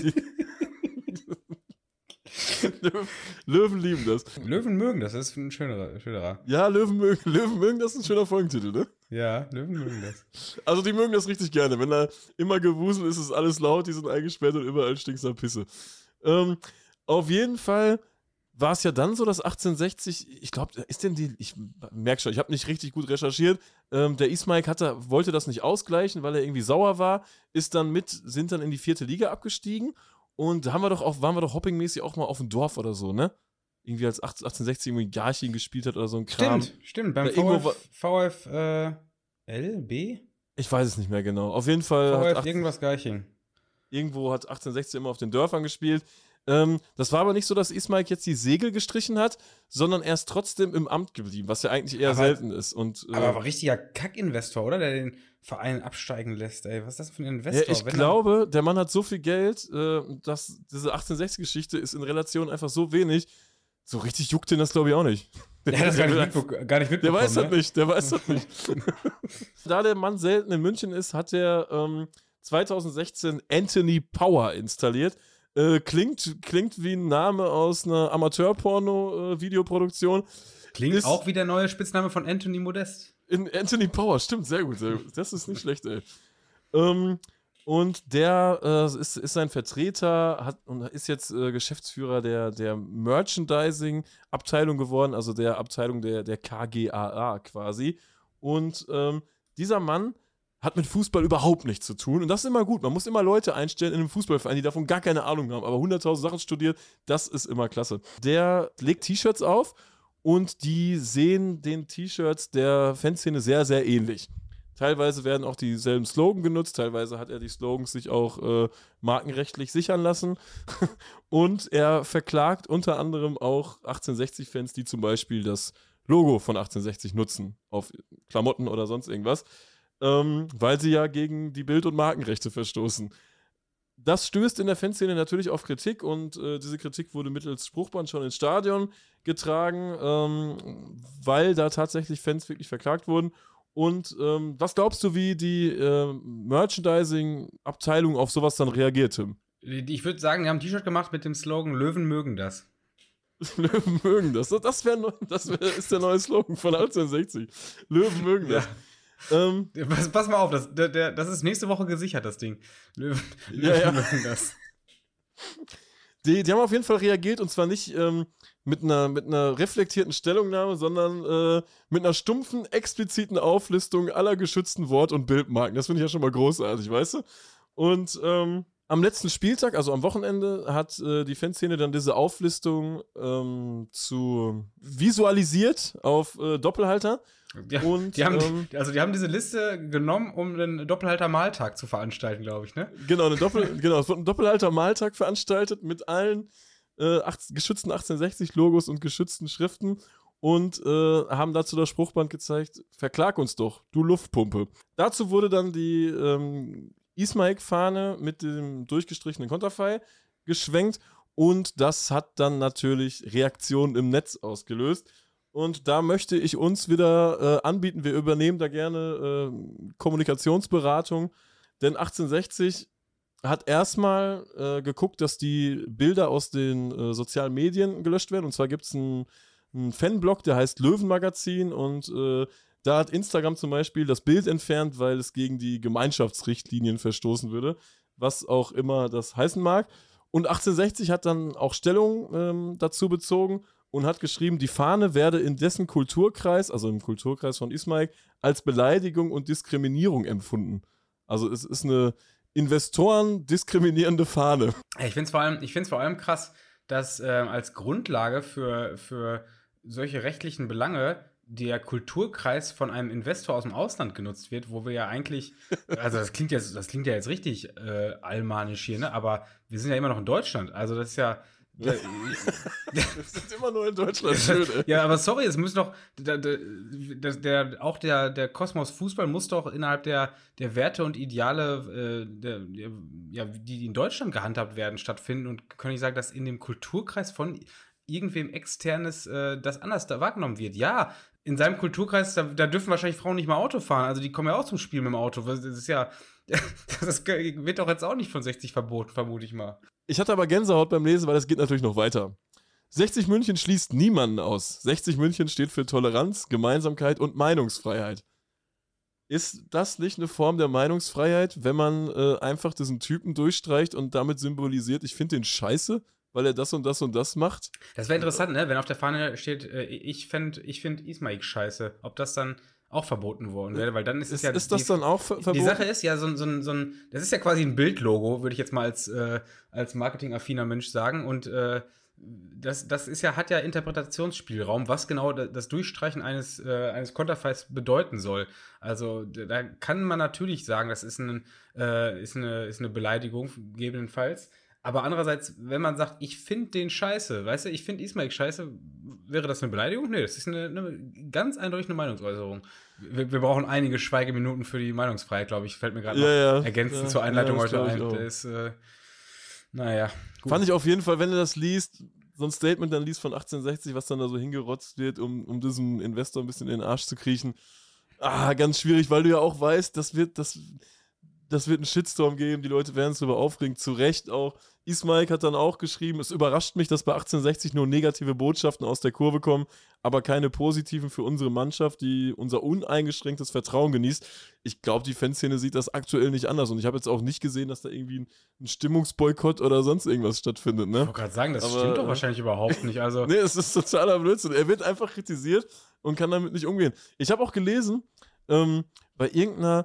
Löwen lieben das. Löwen mögen das ist ein schönerer. Ja, Löwen mögen das, ist ein schöner Folgentitel, ne? Ja, Löwen mögen das. Also die mögen das richtig gerne. Wenn da immer Gewusel ist, ist alles laut, die sind eingesperrt und überall stinkt nach Pisse. Auf jeden Fall war es ja dann so, dass 1860, ich glaube, ich merke schon, ich habe nicht richtig gut recherchiert, der Ismaik wollte das nicht ausgleichen, weil er irgendwie sauer war, sind dann in die 4. Liga abgestiegen. Und da waren wir doch hoppingmäßig auch mal auf dem Dorf oder so, ne? Irgendwie als 1860 irgendwie Garching gespielt hat oder so ein Kram. Stimmt. Beim VfL B? Ich weiß es nicht mehr genau. Auf jeden Fall. Irgendwas Garching. Irgendwo hat 1860 immer auf den Dörfern gespielt. Das war aber nicht so, dass Ismaik jetzt die Segel gestrichen hat, sondern er ist trotzdem im Amt geblieben, was ja eigentlich eher selten ist. Aber war richtiger Kackinvestor, oder? Der den Verein absteigen lässt, ey. Was ist das für ein Investor? Ja, ich glaube, der Mann hat so viel Geld, dass diese 1860-Geschichte ist in Relation einfach so wenig. So richtig juckt den das, glaube ich, auch nicht. Der hat das gar nicht mitbekommen. Der weiß das nicht. Da der Mann selten in München ist, hat er 2016 Anthony Power installiert. Klingt wie ein Name aus einer Amateur-Porno-Videoproduktion. Klingt auch wie der neue Spitzname von Anthony Modest. Anthony Power, stimmt, sehr gut. Das ist nicht schlecht, ey. Und der ist sein Vertreter und ist jetzt Geschäftsführer der Merchandising-Abteilung geworden, also der Abteilung der KGaA quasi. Und dieser Mann hat mit Fußball überhaupt nichts zu tun. Und das ist immer gut. Man muss immer Leute einstellen in einem Fußballverein, die davon gar keine Ahnung haben, aber 100.000 Sachen studiert. Das ist immer klasse. Der legt T-Shirts auf und die sehen den T-Shirts der Fanszene sehr, sehr ähnlich. Teilweise werden auch dieselben Slogan genutzt, teilweise hat er die Slogans sich auch markenrechtlich sichern lassen. Und er verklagt unter anderem auch 1860-Fans, die zum Beispiel das Logo von 1860 nutzen, auf Klamotten oder sonst irgendwas. Weil sie ja gegen die Bild- und Markenrechte verstoßen. Das stößt in der Fanszene natürlich auf Kritik und diese Kritik wurde mittels Spruchband schon ins Stadion getragen, weil da tatsächlich Fans wirklich verklagt wurden. Und was glaubst du, wie die Merchandising-Abteilung auf sowas dann reagiert, Tim? Ich würde sagen, die haben ein T-Shirt gemacht mit dem Slogan Löwen mögen das. Löwen mögen das. Das ist der neue Slogan von 1860. Löwen mögen das. Pass mal auf, das ist nächste Woche gesichert, das Ding. Ja. Das. Die haben auf jeden Fall reagiert und zwar nicht mit einer reflektierten Stellungnahme, sondern mit einer stumpfen, expliziten Auflistung aller geschützten Wort- und Bildmarken. Das finde ich ja schon mal großartig, weißt du? Und am letzten Spieltag, also am Wochenende, hat die Fanszene dann diese Auflistung visualisiert auf Doppelhalter. Die haben diese Liste genommen, um einen Doppelhalter-Maltag zu veranstalten, glaube ich, ne? Genau, es wurde ein Doppelhalter-Maltag veranstaltet mit allen geschützten 1860-Logos und geschützten Schriften und haben dazu das Spruchband gezeigt: Verklag uns doch, du Luftpumpe. Dazu wurde dann die Ismaik-Fahne mit dem durchgestrichenen Konterfei geschwenkt und das hat dann natürlich Reaktionen im Netz ausgelöst. Und da möchte ich uns wieder anbieten, wir übernehmen da gerne Kommunikationsberatung, denn 1860 hat erstmal geguckt, dass die Bilder aus den sozialen Medien gelöscht werden. Und zwar gibt es einen Fanblog, der heißt Löwenmagazin und da hat Instagram zum Beispiel das Bild entfernt, weil es gegen die Gemeinschaftsrichtlinien verstoßen würde, was auch immer das heißen mag. Und 1860 hat dann auch Stellung dazu bezogen und hat geschrieben, die Fahne werde in dessen Kulturkreis, also im Kulturkreis von Ismaik, als Beleidigung und Diskriminierung empfunden. Also es ist eine Investoren diskriminierende Fahne. Ich finde es vor allem krass, dass als Grundlage für solche rechtlichen Belange der Kulturkreis von einem Investor aus dem Ausland genutzt wird, wo wir ja eigentlich, also das klingt ja jetzt richtig allmanisch hier, ne? Aber wir sind ja immer noch in Deutschland. Also das ist ja Wir sind immer nur in Deutschland schön, ey. Ja, aber sorry, es muss doch auch der Kosmos Fußball muss doch innerhalb der Werte und Ideale, die in Deutschland gehandhabt werden, stattfinden und können nicht sagen, dass in dem Kulturkreis von irgendwem Externes das anders da wahrgenommen wird. Ja, in seinem Kulturkreis, da dürfen wahrscheinlich Frauen nicht mal Auto fahren. Also die kommen ja auch zum Spiel mit dem Auto. Das ist ja, das wird doch jetzt auch nicht von 60 verboten, vermute ich mal. Ich hatte aber Gänsehaut beim Lesen, weil es geht natürlich noch weiter. 60 München schließt niemanden aus. 60 München steht für Toleranz, Gemeinsamkeit und Meinungsfreiheit. Ist das nicht eine Form der Meinungsfreiheit, wenn man einfach diesen Typen durchstreicht und damit symbolisiert, ich finde den scheiße, weil er das und das und das macht? Das wäre interessant, ne? Wenn auf der Fahne steht, ich find Ismaik scheiße, ob das dann auch verboten worden wäre, weil dann ist es ja... Ist das dann auch verboten? Die Sache ist ja das ist ja quasi ein Bildlogo, würde ich jetzt mal als marketingaffiner Mensch sagen, und das ist ja, hat ja Interpretationsspielraum, was genau das Durchstreichen eines Konterfeis bedeuten soll. Also da kann man natürlich sagen, das ist eine Beleidigung, gegebenenfalls. Aber andererseits, wenn man sagt, ich finde den scheiße, weißt du, ich finde Ismaik scheiße, wäre das eine Beleidigung? Nee, das ist eine ganz eindeutig eine Meinungsäußerung. Wir brauchen einige Schweigeminuten für die Meinungsfreiheit, glaube ich, fällt mir gerade noch ergänzend zur Einleitung heute ein. Das ist, naja, gut. Fand ich auf jeden Fall, wenn du das liest, so ein Statement dann liest von 1860, was dann da so hingerotzt wird, um diesem Investor ein bisschen in den Arsch zu kriechen. Ganz schwierig, weil du ja auch weißt, das wird einen Shitstorm geben, die Leute werden sich darüber aufregen, zu Recht auch. Ismaik hat dann auch geschrieben, es überrascht mich, dass bei 1860 nur negative Botschaften aus der Kurve kommen, aber keine positiven für unsere Mannschaft, die unser uneingeschränktes Vertrauen genießt. Ich glaube, die Fanszene sieht das aktuell nicht anders und ich habe jetzt auch nicht gesehen, dass da irgendwie ein Stimmungsboykott oder sonst irgendwas stattfindet. Ne? Ich wollte gerade sagen, das stimmt doch wahrscheinlich überhaupt nicht. Also nee, es ist totaler Blödsinn. Er wird einfach kritisiert und kann damit nicht umgehen. Ich habe auch gelesen, bei irgendeiner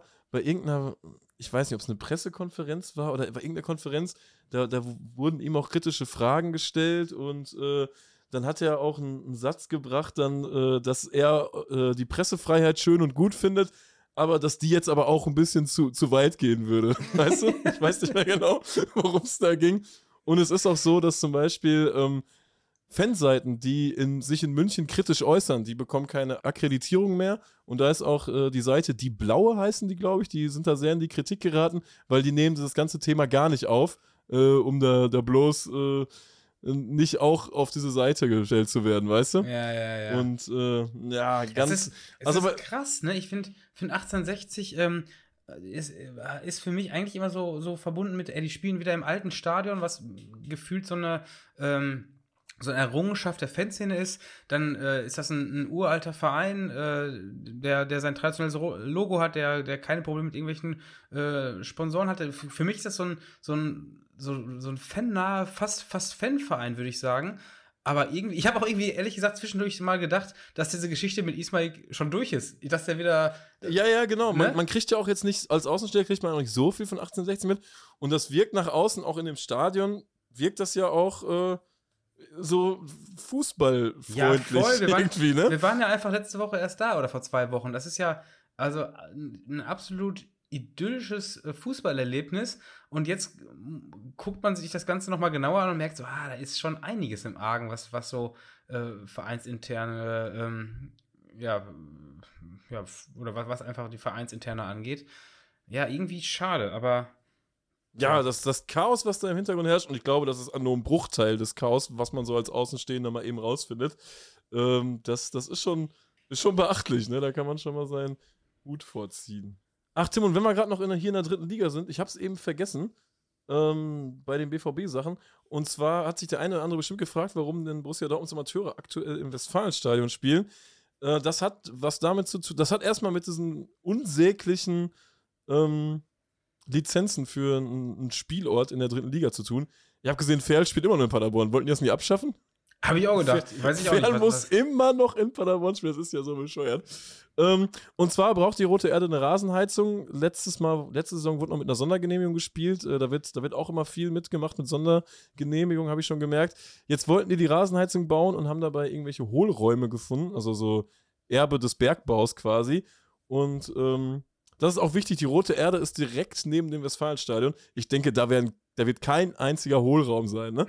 ich weiß nicht, ob es eine Pressekonferenz war oder bei irgendeiner Konferenz, da wurden ihm auch kritische Fragen gestellt und dann hat er auch einen Satz gebracht, dann, dass er die Pressefreiheit schön und gut findet, aber dass die jetzt aber auch ein bisschen zu weit gehen würde. Weißt du? Ich weiß nicht mehr genau, worum es da ging. Und es ist auch so, dass zum Beispiel Fanseiten, die sich in München kritisch äußern, die bekommen keine Akkreditierung mehr. Und da ist auch die Seite Die Blaue, heißen die, glaube ich, die sind da sehr in die Kritik geraten, weil die nehmen das ganze Thema gar nicht auf, um da bloß nicht auch auf diese Seite gestellt zu werden, weißt du? Ja. Und ganz... Es ist krass, ne? Ich finde 1860 ist für mich eigentlich immer so verbunden mit, die spielen wieder im alten Stadion, was gefühlt so eine so eine Errungenschaft der Fanszene ist, dann ist das ein uralter Verein, der sein traditionelles Logo hat, der keine Probleme mit irgendwelchen Sponsoren hatte. Für mich ist das so ein fannaher, fast Fanverein, würde ich sagen. Aber irgendwie, ich habe auch irgendwie, ehrlich gesagt, zwischendurch mal gedacht, dass diese Geschichte mit Ismail schon durch ist. Dass der wieder. Ja, genau. Ne? Man kriegt ja auch jetzt nicht, als Außenstehender kriegt man auch nicht so viel von 1860 mit. Und das wirkt nach außen, auch in dem Stadion, wirkt das ja auch so fußballfreundlich Ja, voll. irgendwie, ne? Wir waren ja einfach letzte Woche erst da oder vor 2 Wochen. Das ist ja also ein absolut idyllisches Fußballerlebnis. Und jetzt guckt man sich das Ganze nochmal genauer an und merkt so, da ist schon einiges im Argen, was so vereinsinterne, oder was einfach die Vereinsinterne angeht. Ja, irgendwie schade, aber. Ja, das Chaos, was da im Hintergrund herrscht, und ich glaube, das ist nur ein Bruchteil des Chaos, was man so als Außenstehender mal eben rausfindet. Das ist schon beachtlich, ne? Da kann man schon mal seinen Hut vorziehen. Ach, Tim, und wenn wir gerade noch hier in der 3. Liga sind, ich habe es eben vergessen, bei den BVB-Sachen. Und zwar hat sich der eine oder andere bestimmt gefragt, warum denn Borussia Dortmunds Amateure aktuell im Westfalenstadion spielen. Das hat was damit zu tun, das hat erstmal mit diesen unsäglichen Lizenzen für einen Spielort in der 3. Liga zu tun. Ich habe gesehen, Ferl spielt immer noch in Paderborn. Wollten die das nie abschaffen? Habe ich auch gedacht. Weiß ich auch nicht, Ferl muss immer noch in Paderborn spielen. Das ist ja so bescheuert. Und zwar braucht die Rote Erde eine Rasenheizung. Letzte Saison wurde noch mit einer Sondergenehmigung gespielt. Da wird auch immer viel mitgemacht mit Sondergenehmigung, habe ich schon gemerkt. Jetzt wollten die Rasenheizung bauen und haben dabei irgendwelche Hohlräume gefunden. Also so Erbe des Bergbaus quasi. Und das ist auch wichtig, die Rote Erde ist direkt neben dem Westfalenstadion. Ich denke, da wird kein einziger Hohlraum sein, ne?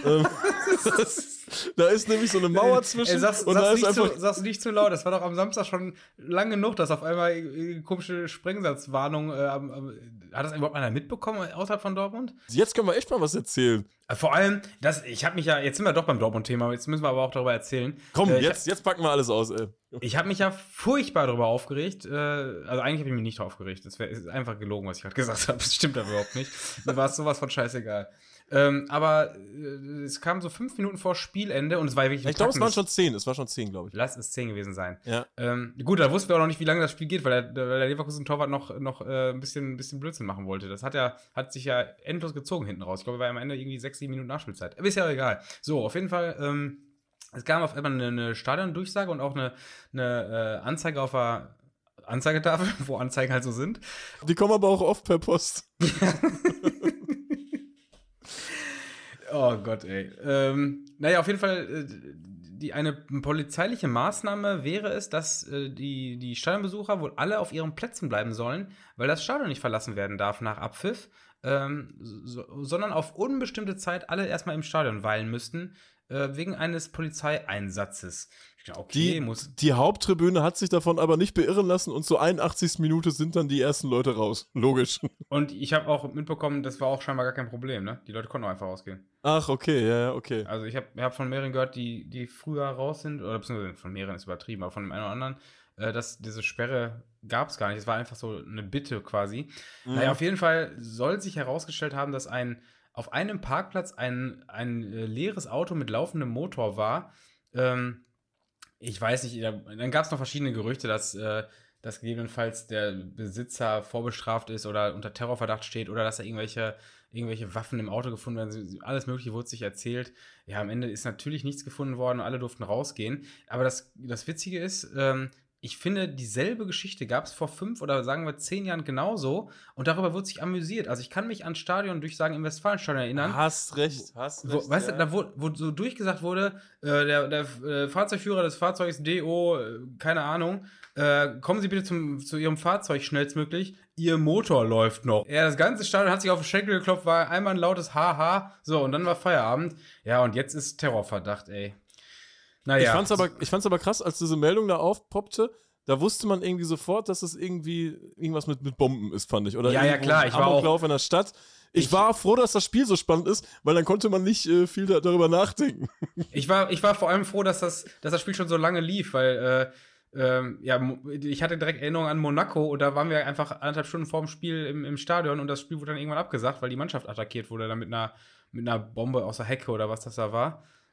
Da ist nämlich so eine Mauer zwischen. Sag's nicht zu laut. Das war doch am Samstag schon lang genug, dass auf einmal komische Sprengsatzwarnung. Hat das überhaupt einer mitbekommen außerhalb von Dortmund? Jetzt können wir echt mal was erzählen. Vor allem, ich habe mich ja, jetzt sind wir doch beim Dortmund-Thema, jetzt müssen wir aber auch darüber erzählen. Komm, jetzt packen wir alles aus, ey. Ich habe mich ja furchtbar darüber aufgeregt. Also eigentlich habe ich mich nicht drauf aufgeregt. Es ist einfach gelogen, was ich gerade gesagt habe. Das stimmt aber überhaupt nicht. Mir war es sowas von scheißegal. Aber es kam so 5 Minuten vor Spielende und es war wirklich. Ich glaube, es waren schon 10. Es war schon 10, glaube ich. Lass es 10 gewesen sein. Ja. Gut, da wussten wir auch noch nicht, wie lange das Spiel geht, weil der Leverkusen-Torwart noch ein bisschen Blödsinn machen wollte. Das hat sich ja endlos gezogen hinten raus. Ich glaube, wir waren am Ende irgendwie 6, 7 Minuten Nachspielzeit. Aber ist ja egal. So, auf jeden Fall. Es gab auf einmal eine Stadiondurchsage und auch eine Anzeige auf der Anzeigetafel, wo Anzeigen halt so sind. Die kommen aber auch oft per Post. Oh Gott, ey. Naja, auf jeden Fall, eine polizeiliche Maßnahme wäre es, dass die Stadionbesucher wohl alle auf ihren Plätzen bleiben sollen, weil das Stadion nicht verlassen werden darf nach Abpfiff, sondern auf unbestimmte Zeit alle erstmal im Stadion weilen müssten, wegen eines Polizeieinsatzes. Ich dachte, okay, die Haupttribüne hat sich davon aber nicht beirren lassen und zur 81. Minute sind dann die ersten Leute raus. Logisch. Und ich habe auch mitbekommen, das war auch scheinbar gar kein Problem, ne? Die Leute konnten auch einfach rausgehen. Ach, okay, ja, okay. Also ich hab von mehreren gehört, die früher raus sind, oder beziehungsweise von mehreren ist übertrieben, aber von dem einen oder anderen, dass diese Sperre gab es gar nicht. Es war einfach so eine Bitte quasi. Mhm. Naja, auf jeden Fall soll sich herausgestellt haben, dass auf einem Parkplatz ein leeres Auto mit laufendem Motor war. Ich weiß nicht, dann gab es noch verschiedene Gerüchte, dass gegebenenfalls der Besitzer vorbestraft ist oder unter Terrorverdacht steht oder dass da irgendwelche Waffen im Auto gefunden werden. Alles Mögliche wurde sich erzählt. Ja, am Ende ist natürlich nichts gefunden worden und alle durften rausgehen. Aber das Witzige ist, ich finde, dieselbe Geschichte gab es vor 5 oder sagen wir 10 Jahren genauso und darüber wurde sich amüsiert. Also ich kann mich an Stadiondurchsagen im Westfalenstadion erinnern. Hast recht. Weißt du, da wo so durchgesagt wurde, der Fahrzeugführer des Fahrzeugs DO, keine Ahnung, kommen Sie bitte zu Ihrem Fahrzeug schnellstmöglich, Ihr Motor läuft noch. Ja, das ganze Stadion hat sich auf den Schenkel geklopft, war einmal ein lautes Haha, so, und dann war Feierabend. Ja, und jetzt ist Terrorverdacht, ey. Naja. Ich fand's aber krass, als diese Meldung da aufpoppte, da wusste man irgendwie sofort, dass es irgendwas mit Bomben ist, fand ich. Oder ja, klar. Ich war Amoklauf in der Stadt. Ich war froh, dass das Spiel so spannend ist, weil dann konnte man nicht viel darüber nachdenken. Ich war vor allem froh, dass das Spiel schon so lange lief, weil ich hatte direkt Erinnerungen an Monaco und da waren wir einfach 1,5 Stunden vor dem Spiel im Stadion und das Spiel wurde dann irgendwann abgesagt, weil die Mannschaft attackiert wurde, dann mit einer Bombe aus der Hecke oder was das da war.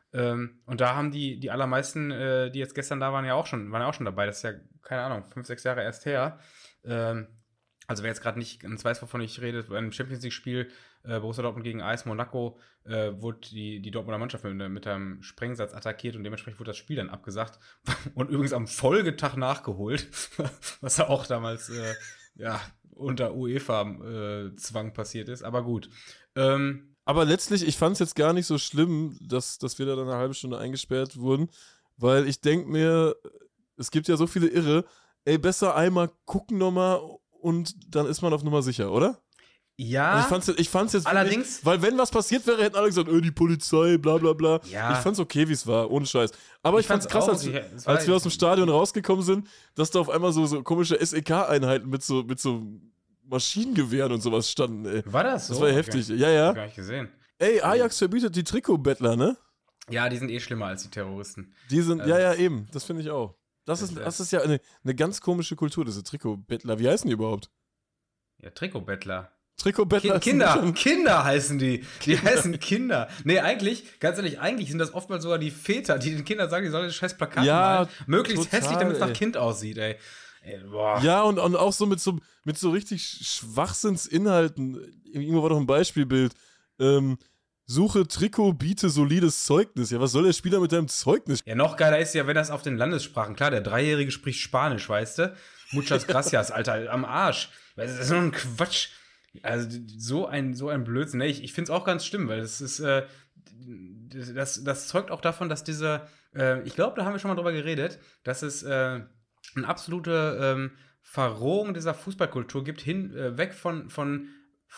Und da haben die allermeisten, die jetzt gestern da waren, ja auch schon dabei. Das ist ja, keine Ahnung, 5, 6 Jahre erst her. Also wer jetzt gerade nicht ganz weiß, wovon ich rede, bei einem Champions-League-Spiel Borussia Dortmund gegen AS Monaco wurde die Dortmunder Mannschaft mit einem Sprengsatz attackiert und dementsprechend wurde das Spiel dann abgesagt und übrigens am Folgetag nachgeholt, was ja auch damals unter UEFA-Zwang passiert ist, aber gut. Aber letztlich, ich fand es jetzt gar nicht so schlimm, dass wir da dann eine halbe Stunde eingesperrt wurden, weil ich denke mir, es gibt ja so viele Irre, ey, besser einmal gucken nochmal und dann ist man auf Nummer sicher, oder? Ja. Also ich fand's jetzt allerdings, wirklich, weil wenn was passiert wäre, hätten alle gesagt, die Polizei, bla bla bla. Ja. Ich fand's okay, wie es war, ohne Scheiß. Aber ich fand's krass, als wir aus dem Stadion rausgekommen sind, dass da auf einmal so komische SEK-Einheiten mit so Maschinengewehren und sowas standen, ey. War das so? Das war heftig. Ja. Hab gar nicht gesehen. Ey, Ajax verbietet die Trikotbettler, ne? Ja, die sind schlimmer als die Terroristen. Die sind, eben, das finde ich auch. Das ist ja eine ganz komische Kultur, diese Trikotbettler. Wie heißen die überhaupt? Ja, Trikotbettler. Trikotbettler. Kinder heißen die. Die heißen Kinder. Nee, ganz ehrlich, eigentlich sind das oftmals sogar die Väter, die den Kindern sagen, die sollen das scheiß Plakat malen. Möglichst total, hässlich, damit es nach Kind aussieht, ey. Boah. Ja, und auch so mit so richtig Schwachsinnsinhalten. Irgendwo war doch ein Beispielbild. Suche Trikot, biete solides Zeugnis. Ja, was soll der Spieler mit deinem Zeugnis? Ja, noch geiler ist ja, wenn das auf den Landessprachen. Klar, der Dreijährige spricht Spanisch, weißt du? Muchas gracias, Alter, am Arsch. Das ist so ein Quatsch. Also so ein Blödsinn. Nee, ich finde es auch ganz schlimm, weil das ist, das zeugt auch davon, dass ich glaube, da haben wir schon mal drüber geredet, dass es eine absolute Verrohung dieser Fußballkultur gibt, weg von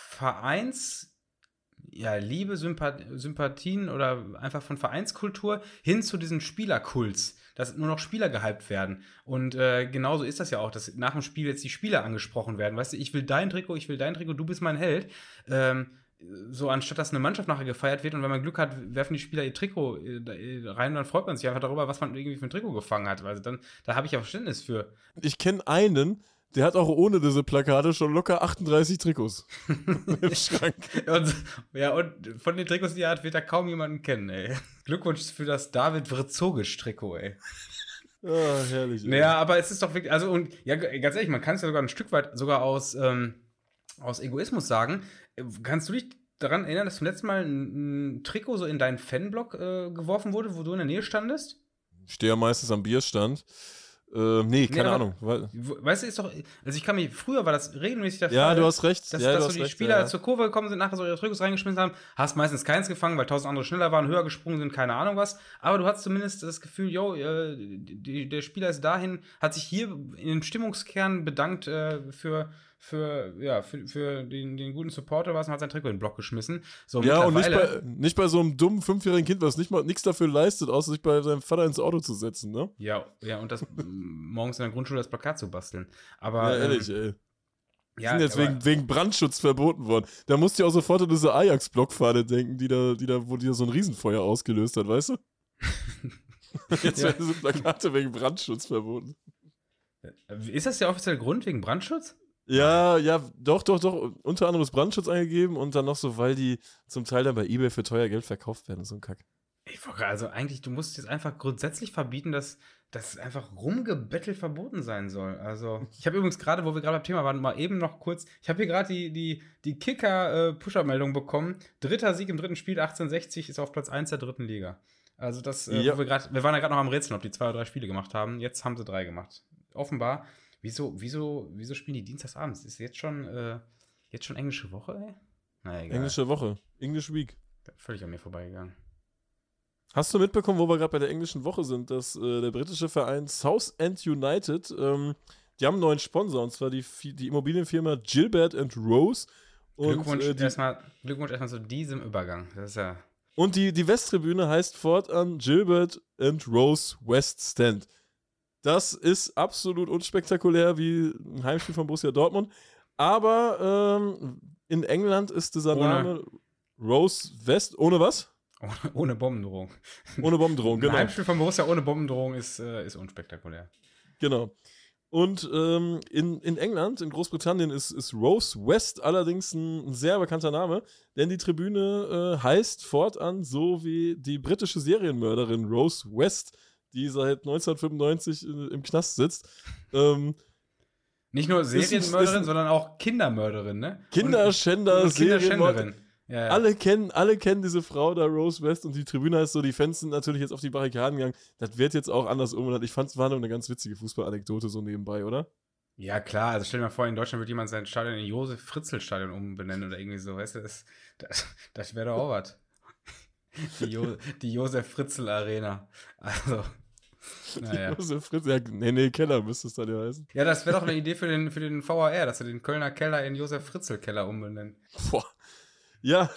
Liebe, Sympathien oder einfach von Vereinskultur hin zu diesen Spielerkults, dass nur noch Spieler gehypt werden. Und genauso ist das ja auch, dass nach dem Spiel jetzt die Spieler angesprochen werden. Weißt du, ich will dein Trikot, du bist mein Held. So anstatt dass eine Mannschaft nachher gefeiert wird und wenn man Glück hat, werfen die Spieler ihr Trikot rein und dann freut man sich einfach darüber, was man irgendwie für ein Trikot gefangen hat. Also da habe ich ja Verständnis für. Ich kenne einen, der hat auch ohne diese Plakate schon locker 38 Trikots im Schrank. Und von den Trikots, die er hat, wird er kaum jemanden kennen, ey. Glückwunsch für das David Vrzogic-Trikot, ey. Ah, herrlich. Ey. Naja, aber es ist doch wirklich, also und ja, ganz ehrlich, man kann es ja sogar ein Stück weit sogar aus Egoismus sagen. Kannst du dich daran erinnern, dass zum letzten Mal ein Trikot so in deinen Fanblock geworfen wurde, wo du in der Nähe standest? Ich stehe ja meistens am Bierstand. Keine Ahnung. Weißt du, ist doch, also früher war das regelmäßig der Fall. Ja, du hast recht. Dass so die Spieler zur Kurve gekommen sind, nachher so ihre Trikots reingeschmissen haben, hast meistens keins gefangen, weil 1000 andere schneller waren, höher gesprungen sind, keine Ahnung was. Aber du hast zumindest das Gefühl, der Spieler ist dahin, hat sich hier in den Stimmungskern bedankt für den guten Supporter und hat sein Trikot in den Block geschmissen. So, ja, und nicht bei so einem dummen 5-jährigen Kind, was nichts dafür leistet, außer sich bei seinem Vater ins Auto zu setzen, ne? Ja, und das morgens in der Grundschule das Plakat zu basteln. Aber, ja, ehrlich, ey. Die sind jetzt wegen Brandschutz verboten worden. Da musst du auch sofort an diese Ajax-Blockfahne denken, wo die da so ein Riesenfeuer ausgelöst hat, weißt du? Jetzt werden diese Plakate wegen Brandschutz verboten. Ist das der offizielle Grund wegen Brandschutz? Ja, doch. Unter anderem ist Brandschutz eingegeben und dann noch so, weil die zum Teil dann bei eBay für teuer Geld verkauft werden. So ein Kack. Also eigentlich, du musst jetzt einfach grundsätzlich verbieten, dass einfach Rumgebettelt verboten sein soll. Also, ich habe übrigens gerade, wo wir gerade beim Thema waren, mal eben noch kurz, ich habe hier gerade die Kicker-Push-Up-Meldung bekommen. 3. Sieg im 3. Spiel, 1860, ist auf Platz 1 der 3. Liga. Also wir waren ja gerade noch am Rätseln, ob die 2 oder 3 Spiele gemacht haben. Jetzt haben sie 3 gemacht. Offenbar. Wieso spielen die dienstagsabends? Ist jetzt schon englische Woche, ey? Na, egal. Englische Woche. English Week. Völlig an mir vorbeigegangen. Hast du mitbekommen, wo wir gerade bei der englischen Woche sind, dass der britische Verein Southend United, die haben einen neuen Sponsor, und zwar die Immobilienfirma Gilbert Rose. Und, Glückwunsch erstmal zu diesem Übergang. Das ist ja. Und die Westtribüne heißt fortan Gilbert Rose West Stand. Das ist absolut unspektakulär wie ein Heimspiel von Borussia Dortmund. Aber in England ist dieser Name Rose West ohne was? Ohne Bombendrohung. Ohne Bombendrohung, genau. Ein Heimspiel von Borussia ohne Bombendrohung ist unspektakulär. Genau. Und in England, in Großbritannien, ist Rose West allerdings ein sehr bekannter Name, denn die Tribüne heißt fortan so wie die britische Serienmörderin Rose West, die seit 1995 im Knast sitzt. Nicht nur Serienmörderin, sondern auch Kindermörderin, ne? Kinderschänder, und Kinderschänderin. Ja. Alle kennen diese Frau da, Rose West, und die Tribüne ist so, die Fans sind natürlich jetzt auf die Barrikaden gegangen. Das wird jetzt auch anders umbenannt. Ich fand es war nur eine ganz witzige Fußballanekdote so nebenbei, oder? Ja, klar. Also stell dir mal vor, in Deutschland wird jemand sein Stadion in Josef-Fritzl-Stadion umbenennen oder irgendwie so, weißt du? Das wäre doch auch was. Die Josef-Fritzl-Arena. Also, naja. Josef Fritz, ja, nee, Keller müsste es dann ja heißen. Ja, das wäre doch eine Idee für den VAR, dass sie den Kölner Keller in Josef-Fritzl-Keller umbenennen. Boah. Ja.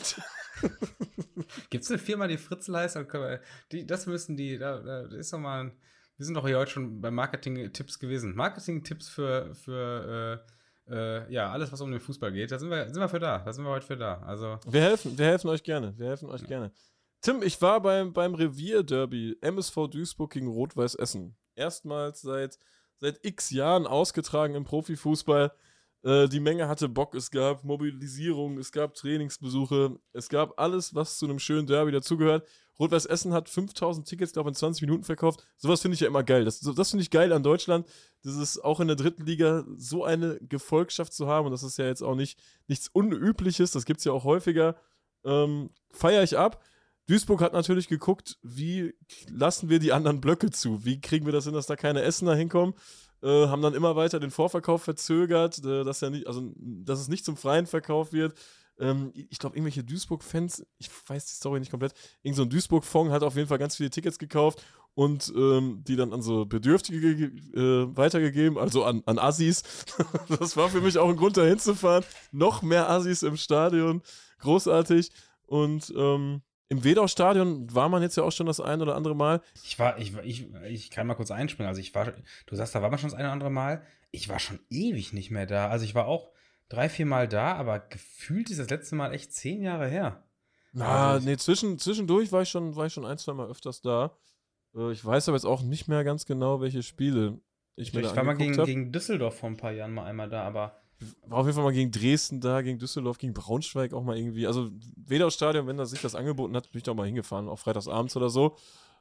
Gibt es eine Firma, die Fritzl heißt? Das müssen die, da ist doch mal, wir sind doch hier heute schon bei Marketing-Tipps gewesen. Marketing-Tipps für ja, alles, was um den Fußball geht. Da sind wir für da. Da sind wir heute für da. Also Wir helfen euch gerne. Gerne. Tim, ich war beim Revierderby MSV Duisburg gegen Rot-Weiß Essen. Erstmals seit x Jahren ausgetragen im Profifußball. Die Menge hatte Bock, es gab Mobilisierung, es gab Trainingsbesuche, es gab alles, was zu einem schönen Derby dazugehört. Rot-Weiß Essen hat 5000 Tickets, glaube ich, in 20 Minuten verkauft. Sowas finde ich ja immer geil. Das finde ich geil an Deutschland, das ist auch in der dritten Liga so eine Gefolgschaft zu haben. Und das ist ja jetzt auch nichts Unübliches, das gibt es ja auch häufiger. Feiere ich ab. Duisburg hat natürlich geguckt, wie lassen wir die anderen Blöcke zu? Wie kriegen wir das hin, dass da keine Essener hinkommen? Haben dann immer weiter den Vorverkauf verzögert, dass es nicht zum freien Verkauf wird. Ich glaube, irgendwelche Duisburg-Fans, ich weiß die Story nicht komplett, irgend so ein Duisburg-Fond hat auf jeden Fall ganz viele Tickets gekauft und die dann an so Bedürftige weitergegeben, also an Assis. Das war für mich auch ein Grund, da hinzufahren. Noch mehr Assis im Stadion, großartig. Und im Wedau-Stadion war man jetzt ja auch schon das ein oder andere Mal. Ich kann mal kurz einspringen. Also du sagst, da war man schon das ein oder andere Mal. Ich war schon ewig nicht mehr da. Also ich war auch 3-4 Mal da, aber gefühlt ist das letzte Mal echt 10 Jahre her. Zwischendurch war ich schon 1-2 Mal öfters da. Ich weiß aber jetzt auch nicht mehr ganz genau, welche Spiele ich mir da war mal angeguckt habe. gegen Düsseldorf vor ein paar Jahren mal einmal da, aber war auf jeden Fall mal gegen Dresden da, gegen Düsseldorf, gegen Braunschweig auch mal irgendwie. Also Wedau-Stadion, wenn sich das angeboten hat, bin ich da mal hingefahren, auch freitagsabends oder so.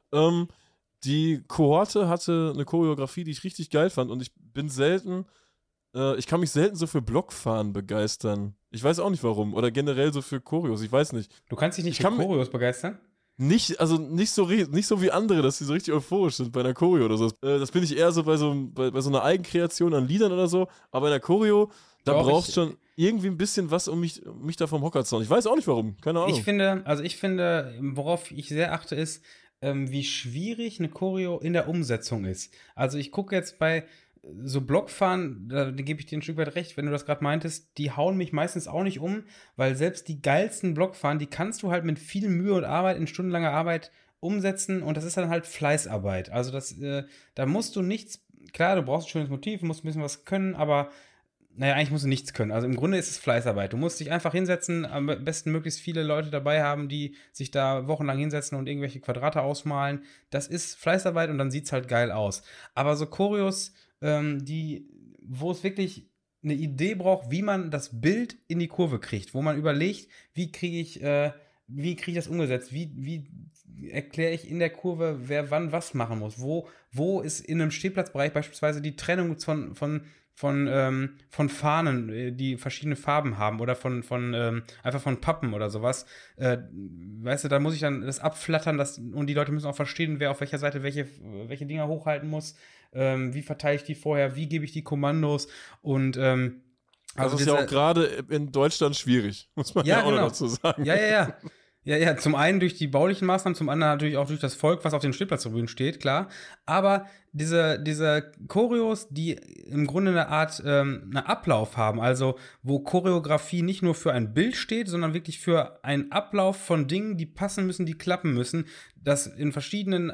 Die Kohorte hatte eine Choreografie, die ich richtig geil fand, und ich kann mich selten so für Blockfahren begeistern. Ich weiß auch nicht warum. Oder generell so für Choreos, ich weiß nicht. Du kannst dich nicht für Choreos begeistern? Nicht so wie andere, dass die so richtig euphorisch sind bei einer Choreo oder so. Das bin ich eher so bei so einer Eigenkreation an Liedern oder so. Aber in der Choreo, da brauchst schon irgendwie ein bisschen was, um mich da vom Hocker zu hauen. Ich weiß auch nicht warum, keine Ahnung. Ich finde, worauf ich sehr achte, ist, wie schwierig eine Choreo in der Umsetzung ist. Also ich gucke jetzt bei so Blockfahren, da gebe ich dir ein Stück weit recht, wenn du das gerade meintest, die hauen mich meistens auch nicht um, weil selbst die geilsten Blockfahren, die kannst du halt mit viel Mühe und Arbeit, in stundenlanger Arbeit umsetzen, und das ist dann halt Fleißarbeit. Also da musst du nichts, klar, du brauchst ein schönes Motiv, musst ein bisschen was können, aber naja, eigentlich musst du nichts können. Also im Grunde ist es Fleißarbeit. Du musst dich einfach hinsetzen, am besten möglichst viele Leute dabei haben, die sich da wochenlang hinsetzen und irgendwelche Quadrate ausmalen. Das ist Fleißarbeit und dann sieht es halt geil aus. Aber so Choreos, wo es wirklich eine Idee braucht, wie man das Bild in die Kurve kriegt, wo man überlegt, wie kriege ich das umgesetzt, wie erkläre ich in der Kurve, wer wann was machen muss, wo ist in einem Stehplatzbereich beispielsweise die Trennung von Fahnen, die verschiedene Farben haben, oder einfach von Pappen oder sowas. Weißt du, da muss ich dann das abflattern, und die Leute müssen auch verstehen, wer auf welcher Seite welche Dinger hochhalten muss. Wie verteile ich die vorher, wie gebe ich die Kommandos, und das ist ja auch gerade in Deutschland schwierig, muss man ja auch noch dazu sagen. Ja, zum einen durch die baulichen Maßnahmen, zum anderen natürlich auch durch das Volk, was auf den Stehplatztribünen steht, klar. Aber diese Choreos, die im Grunde eine Art einen Ablauf haben, also wo Choreografie nicht nur für ein Bild steht, sondern wirklich für einen Ablauf von Dingen, die passen müssen, die klappen müssen, dass in verschiedenen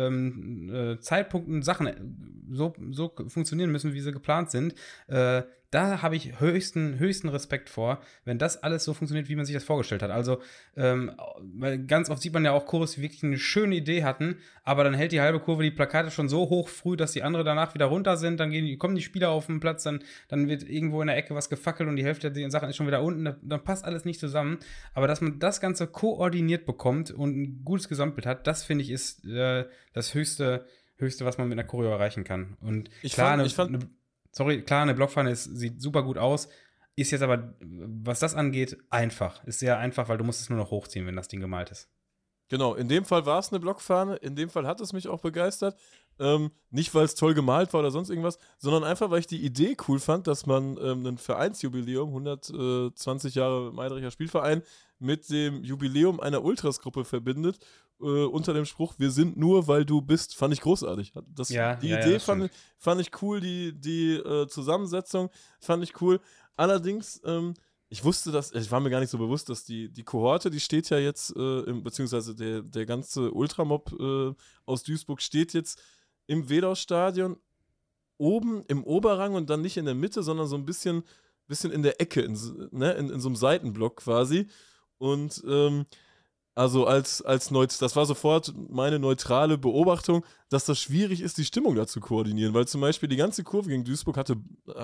Zeitpunkten Sachen so funktionieren müssen, wie sie geplant sind, da habe ich höchsten Respekt vor, wenn das alles so funktioniert, wie man sich das vorgestellt hat. Also, weil ganz oft sieht man ja auch Chores, die wirklich eine schöne Idee hatten, aber dann hält die halbe Kurve die Plakate schon so hoch früh, dass die andere danach wieder runter sind, dann kommen die Spieler auf den Platz, dann wird irgendwo in der Ecke was gefackelt und die Hälfte der Sachen ist schon wieder unten, dann passt alles nicht zusammen. Aber dass man das Ganze koordiniert bekommt und ein gutes Gesamtbild hat, das finde ich ist das Höchste, was man mit einer Choreo erreichen kann. Und klar, eine Blockfahne sieht super gut aus, ist jetzt aber, was das angeht, einfach. Ist sehr einfach, weil du musst es nur noch hochziehen, wenn das Ding gemalt ist. Genau, in dem Fall war es eine Blockfahne, in dem Fall hat es mich auch begeistert. Nicht, weil es toll gemalt war oder sonst irgendwas, sondern einfach, weil ich die Idee cool fand, dass man ein Vereinsjubiläum, 120 Jahre Meidricher Spielverein, mit dem Jubiläum einer Ultras-Gruppe verbindet, unter dem Spruch, wir sind nur, weil du bist, fand ich großartig. Die Idee fand ich cool, die Zusammensetzung fand ich cool. Allerdings, ich war mir gar nicht so bewusst, dass die Kohorte, die steht ja jetzt, beziehungsweise der ganze Ultramob aus Duisburg steht jetzt im Wedau-Stadion oben im Oberrang und dann nicht in der Mitte, sondern so ein bisschen in der Ecke, in so einem Seitenblock quasi. Und also das war sofort meine neutrale Beobachtung, dass das schwierig ist, die Stimmung da zu koordinieren, weil zum Beispiel die ganze Kurve in Duisburg hatte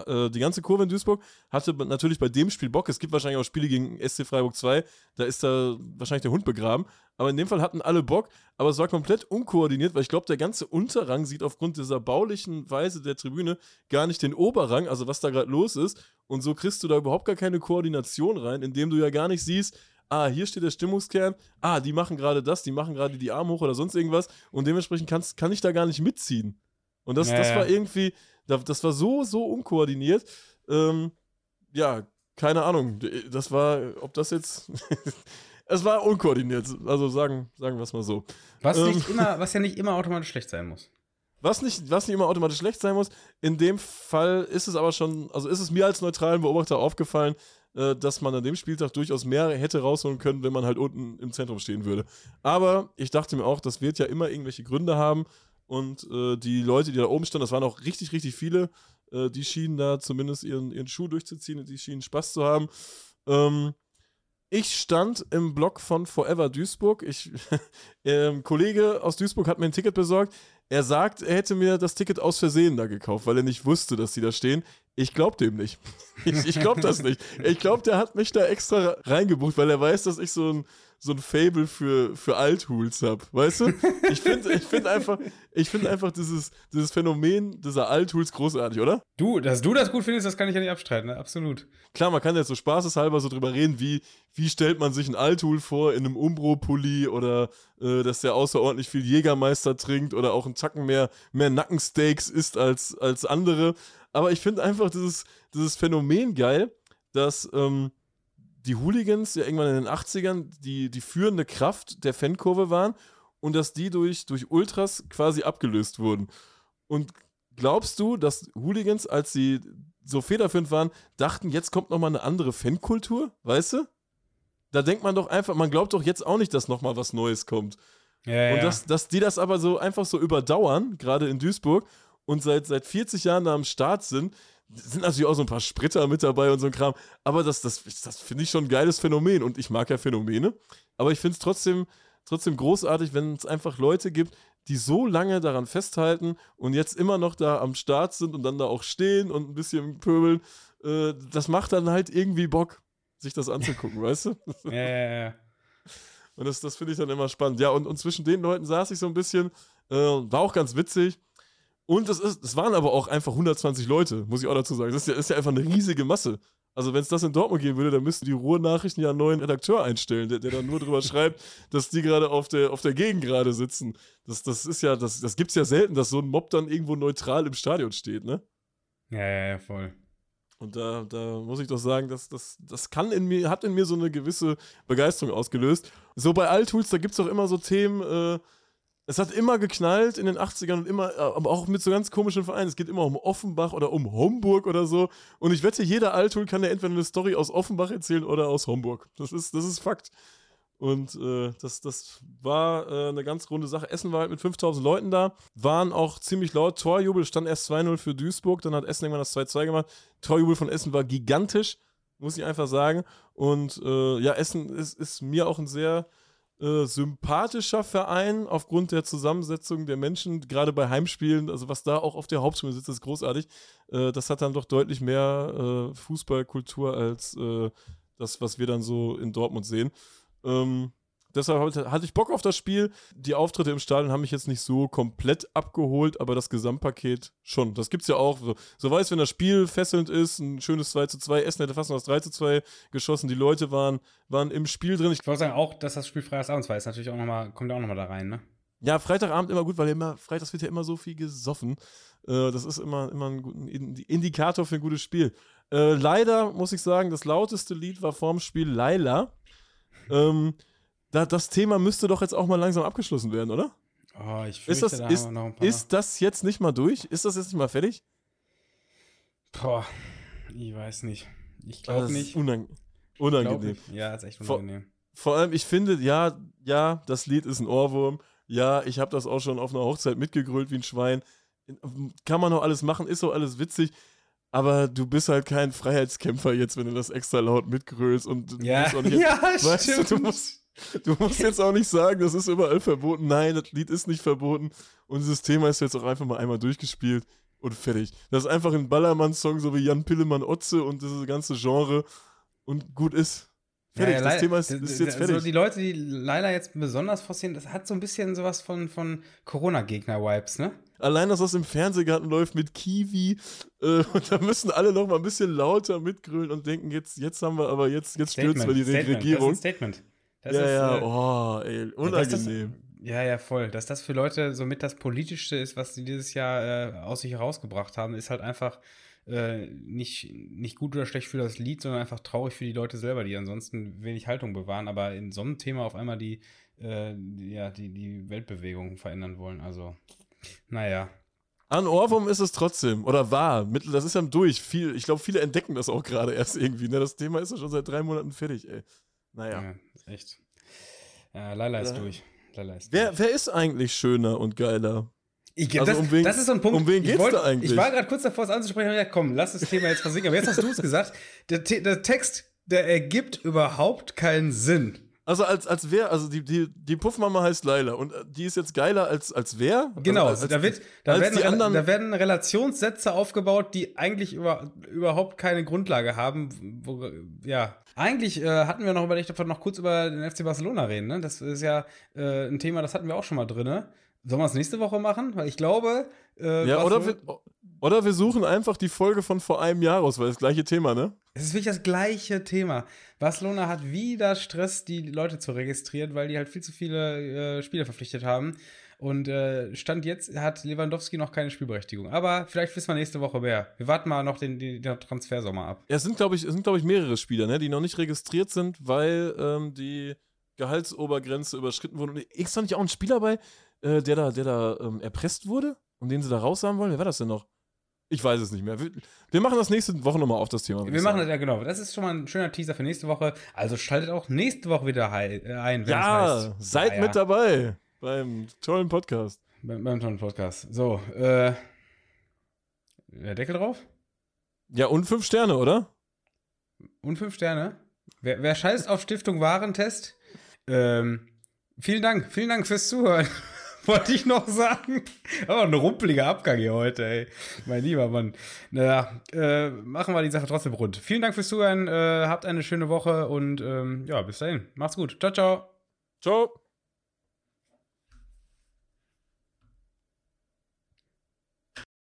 natürlich bei dem Spiel Bock. Es gibt wahrscheinlich auch Spiele gegen SC Freiburg 2, da ist da wahrscheinlich der Hund begraben, aber in dem Fall hatten alle Bock, aber es war komplett unkoordiniert, weil ich glaube, der ganze Unterrang sieht aufgrund dieser baulichen Weise der Tribüne gar nicht den Oberrang, also was da gerade los ist, und so kriegst du da überhaupt gar keine Koordination rein, indem du ja gar nicht siehst, hier steht der Stimmungskern, die machen gerade das, die machen gerade die Arme hoch oder sonst irgendwas und dementsprechend kann ich da gar nicht mitziehen. Und das war irgendwie, das war so unkoordiniert. Keine Ahnung, das war, ob das jetzt, es war unkoordiniert, also sagen wir es mal so. Was ja nicht immer automatisch schlecht sein muss. Was nicht immer automatisch schlecht sein muss, in dem Fall ist es aber schon, also ist es mir als neutralen Beobachter aufgefallen, dass man an dem Spieltag durchaus mehr hätte rausholen können, wenn man halt unten im Zentrum stehen würde. Aber ich dachte mir auch, das wird ja immer irgendwelche Gründe haben und die Leute, die da oben standen, das waren auch richtig, richtig viele, die schienen da zumindest ihren Schuh durchzuziehen und die schienen Spaß zu haben. Ich stand im Block von Forever Duisburg. Ein Kollege aus Duisburg hat mir ein Ticket besorgt. Er sagt, er hätte mir das Ticket aus Versehen da gekauft, weil er nicht wusste, dass die da stehen. Ich glaube dem nicht. Ich glaube das nicht. Ich glaube, der hat mich da extra reingebucht, weil er weiß, dass ich so ein Faible für Althools habe. Weißt du? Ich finde einfach dieses Phänomen dieser Althools großartig, oder? Dass du das gut findest, das kann ich ja nicht abstreiten, ne? Absolut. Klar, man kann jetzt so spaßeshalber so drüber reden, wie stellt man sich ein Althul vor in einem Umbro-Pulli oder dass der außerordentlich viel Jägermeister trinkt oder auch einen Tacken mehr Nackensteaks isst als andere. Aber ich finde einfach dieses Phänomen geil, dass die Hooligans ja irgendwann in den 80ern die führende Kraft der Fankurve waren und dass die durch Ultras quasi abgelöst wurden. Und glaubst du, dass Hooligans, als sie so federführend waren, dachten, jetzt kommt nochmal eine andere Fankultur? Weißt du? Da denkt man doch einfach, man glaubt doch jetzt auch nicht, dass nochmal was Neues kommt. Ja, und dass die das aber so einfach so überdauern, gerade in Duisburg, und seit 40 Jahren da am Start sind natürlich auch so ein paar Spritter mit dabei und so ein Kram, aber das finde ich schon ein geiles Phänomen und ich mag ja Phänomene, aber ich finde es trotzdem großartig, wenn es einfach Leute gibt, die so lange daran festhalten und jetzt immer noch da am Start sind und dann da auch stehen und ein bisschen pöbeln. Das macht dann halt irgendwie Bock, sich das anzugucken, weißt du? Ja. Und das finde ich dann immer spannend. Ja, und zwischen den Leuten saß ich so ein bisschen, war auch ganz witzig. Und es waren aber auch einfach 120 Leute, muss ich auch dazu sagen. Das ist ja einfach eine riesige Masse. Also wenn es das in Dortmund geben würde, dann müssten die Ruhr-Nachrichten ja einen neuen Redakteur einstellen, der dann nur drüber schreibt, dass die gerade auf der Gegend gerade sitzen. Das gibt's ja selten, dass so ein Mob dann irgendwo neutral im Stadion steht, ne? Ja, voll. Und da muss ich doch sagen, das hat in mir so eine gewisse Begeisterung ausgelöst. So bei Althools, da gibt es auch immer so Themen, es hat immer geknallt in den 80ern und immer, aber auch mit so ganz komischen Vereinen. Es geht immer um Offenbach oder um Homburg oder so. Und ich wette, jeder Althool kann ja entweder eine Story aus Offenbach erzählen oder aus Homburg. Das ist Fakt. Und das war eine ganz runde Sache. Essen war halt mit 5000 Leuten da, waren auch ziemlich laut. Torjubel stand erst 2-0 für Duisburg, dann hat Essen irgendwann das 2-2 gemacht. Torjubel von Essen war gigantisch, muss ich einfach sagen. Und ja, Essen ist mir auch ein sehr sympathischer Verein aufgrund der Zusammensetzung der Menschen, gerade bei Heimspielen, also was da auch auf der Hauptschule sitzt, ist großartig. Das hat dann doch deutlich mehr Fußballkultur als das, was wir dann so in Dortmund sehen. Deshalb hatte ich Bock auf das Spiel. Die Auftritte im Stadion haben mich jetzt nicht so komplett abgeholt, aber das Gesamtpaket schon. Das gibt's ja auch. So weiß, wenn das Spiel fesselnd ist, ein schönes 2-2. Essen hätte fast noch das 3-2 geschossen. Die Leute waren im Spiel drin. Ich wollte sagen, auch, dass das Spiel freitagsabends war, ist natürlich auch nochmal, kommt ja auch nochmal da rein, ne? Ja, Freitagabend immer gut, weil freitags wird ja immer so viel gesoffen. Das ist immer ein Indikator für ein gutes Spiel. Leider muss ich sagen, das lauteste Lied war vorm Spiel Laila. Das Thema müsste doch jetzt auch mal langsam abgeschlossen werden, oder? Oh, ich fürchte, da haben wir noch ein paar. Ist das jetzt nicht mal durch? Ist das jetzt nicht mal fertig? Boah, ich weiß nicht. Ich glaube nicht. Unangenehm. Ja, ist echt unangenehm. Vor allem, ich finde, ja, das Lied ist ein Ohrwurm. Ja, ich habe das auch schon auf einer Hochzeit mitgegrölt wie ein Schwein. Kann man auch alles machen, ist auch alles witzig. Aber du bist halt kein Freiheitskämpfer jetzt, wenn du das extra laut mitgrölst. Und du musst auch nicht du musst jetzt auch nicht sagen, das ist überall verboten. Nein, das Lied ist nicht verboten. Und dieses Thema ist jetzt auch einfach mal einmal durchgespielt und fertig. Das ist einfach ein Ballermann-Song, so wie Jan Pillemann Otze und dieses ganze Genre. Und gut ist. Fertig, ja, das Thema ist jetzt fertig. Also die Leute, die leider jetzt besonders forcieren, das hat so ein bisschen sowas von Corona-Gegner-Vibes, ne? Allein, dass das im Fernsehgarten läuft mit Kiwi und da müssen alle noch mal ein bisschen lauter mitgrölen und denken, jetzt haben wir aber, jetzt stürzen wir die Regierung. Das ist ein Statement. Unangenehm. Ja, voll. Dass das für Leute somit das Politischste ist, was sie dieses Jahr aus sich herausgebracht haben, ist halt einfach nicht gut oder schlecht für das Lied, sondern einfach traurig für die Leute selber, die ansonsten wenig Haltung bewahren, aber in so einem Thema auf einmal die Weltbewegung verändern wollen. Also, naja. Ein Ohrwurm ist es trotzdem. Oder war. Das ist ja durch. Ich glaube, viele entdecken das auch gerade erst irgendwie. Ne? Das Thema ist ja schon seit 3 Monaten fertig, ey. Naja. Ja, echt. Ja, Laila ist durch. Wer ist eigentlich schöner und geiler? Das ist so ein Punkt. Um wen geht's da eigentlich? Ich war gerade kurz davor, es anzusprechen, und gesagt, komm, lass das Thema jetzt versinken. Aber jetzt hast du es gesagt. Der Text, der ergibt überhaupt keinen Sinn. Also als wer, also die Puffmama heißt Laila und die ist jetzt geiler als wer? Genau, also da werden Relationssätze aufgebaut, die eigentlich überhaupt keine Grundlage haben. Eigentlich hatten wir noch überlegt, ob wir noch kurz über den FC Barcelona reden. Ne? Das ist ja ein Thema, das hatten wir auch schon mal drin. Sollen wir es nächste Woche machen? Weil ich glaube. Oder wir suchen einfach die Folge von vor einem Jahr aus, weil das gleiche Thema, ne? Es ist wirklich das gleiche Thema. Barcelona hat wieder Stress, die Leute zu registrieren, weil die halt viel zu viele Spieler verpflichtet haben. Und Stand jetzt hat Lewandowski noch keine Spielberechtigung. Aber vielleicht wissen wir nächste Woche mehr. Wir warten mal noch den Transfersommer ab. Ja, es sind, glaube ich, mehrere Spieler, ne, die noch nicht registriert sind, weil die Gehaltsobergrenze überschritten wurde. Und ist da nicht auch ein Spieler bei, der da erpresst wurde und den sie da raus haben wollen? Wer war das denn noch? Ich weiß es nicht mehr. Wir machen das nächste Woche nochmal auf das Thema. Wir machen das, ja genau. Das ist schon mal ein schöner Teaser für nächste Woche. Also schaltet auch nächste Woche wieder ein, wenn es heißt. Seid mit dabei beim tollen Podcast. Beim tollen Podcast. So, Deckel drauf? Ja, und 5 Sterne, oder? Und 5 Sterne? Wer scheißt auf Stiftung Warentest? Vielen Dank fürs Zuhören. Wollte ich noch sagen. Aber ein rumpeliger Abgang hier heute, ey. Mein lieber Mann. Naja, machen wir die Sache trotzdem rund. Vielen Dank fürs Zuhören. Habt eine schöne Woche und bis dahin. Macht's gut. Ciao, ciao. Ciao.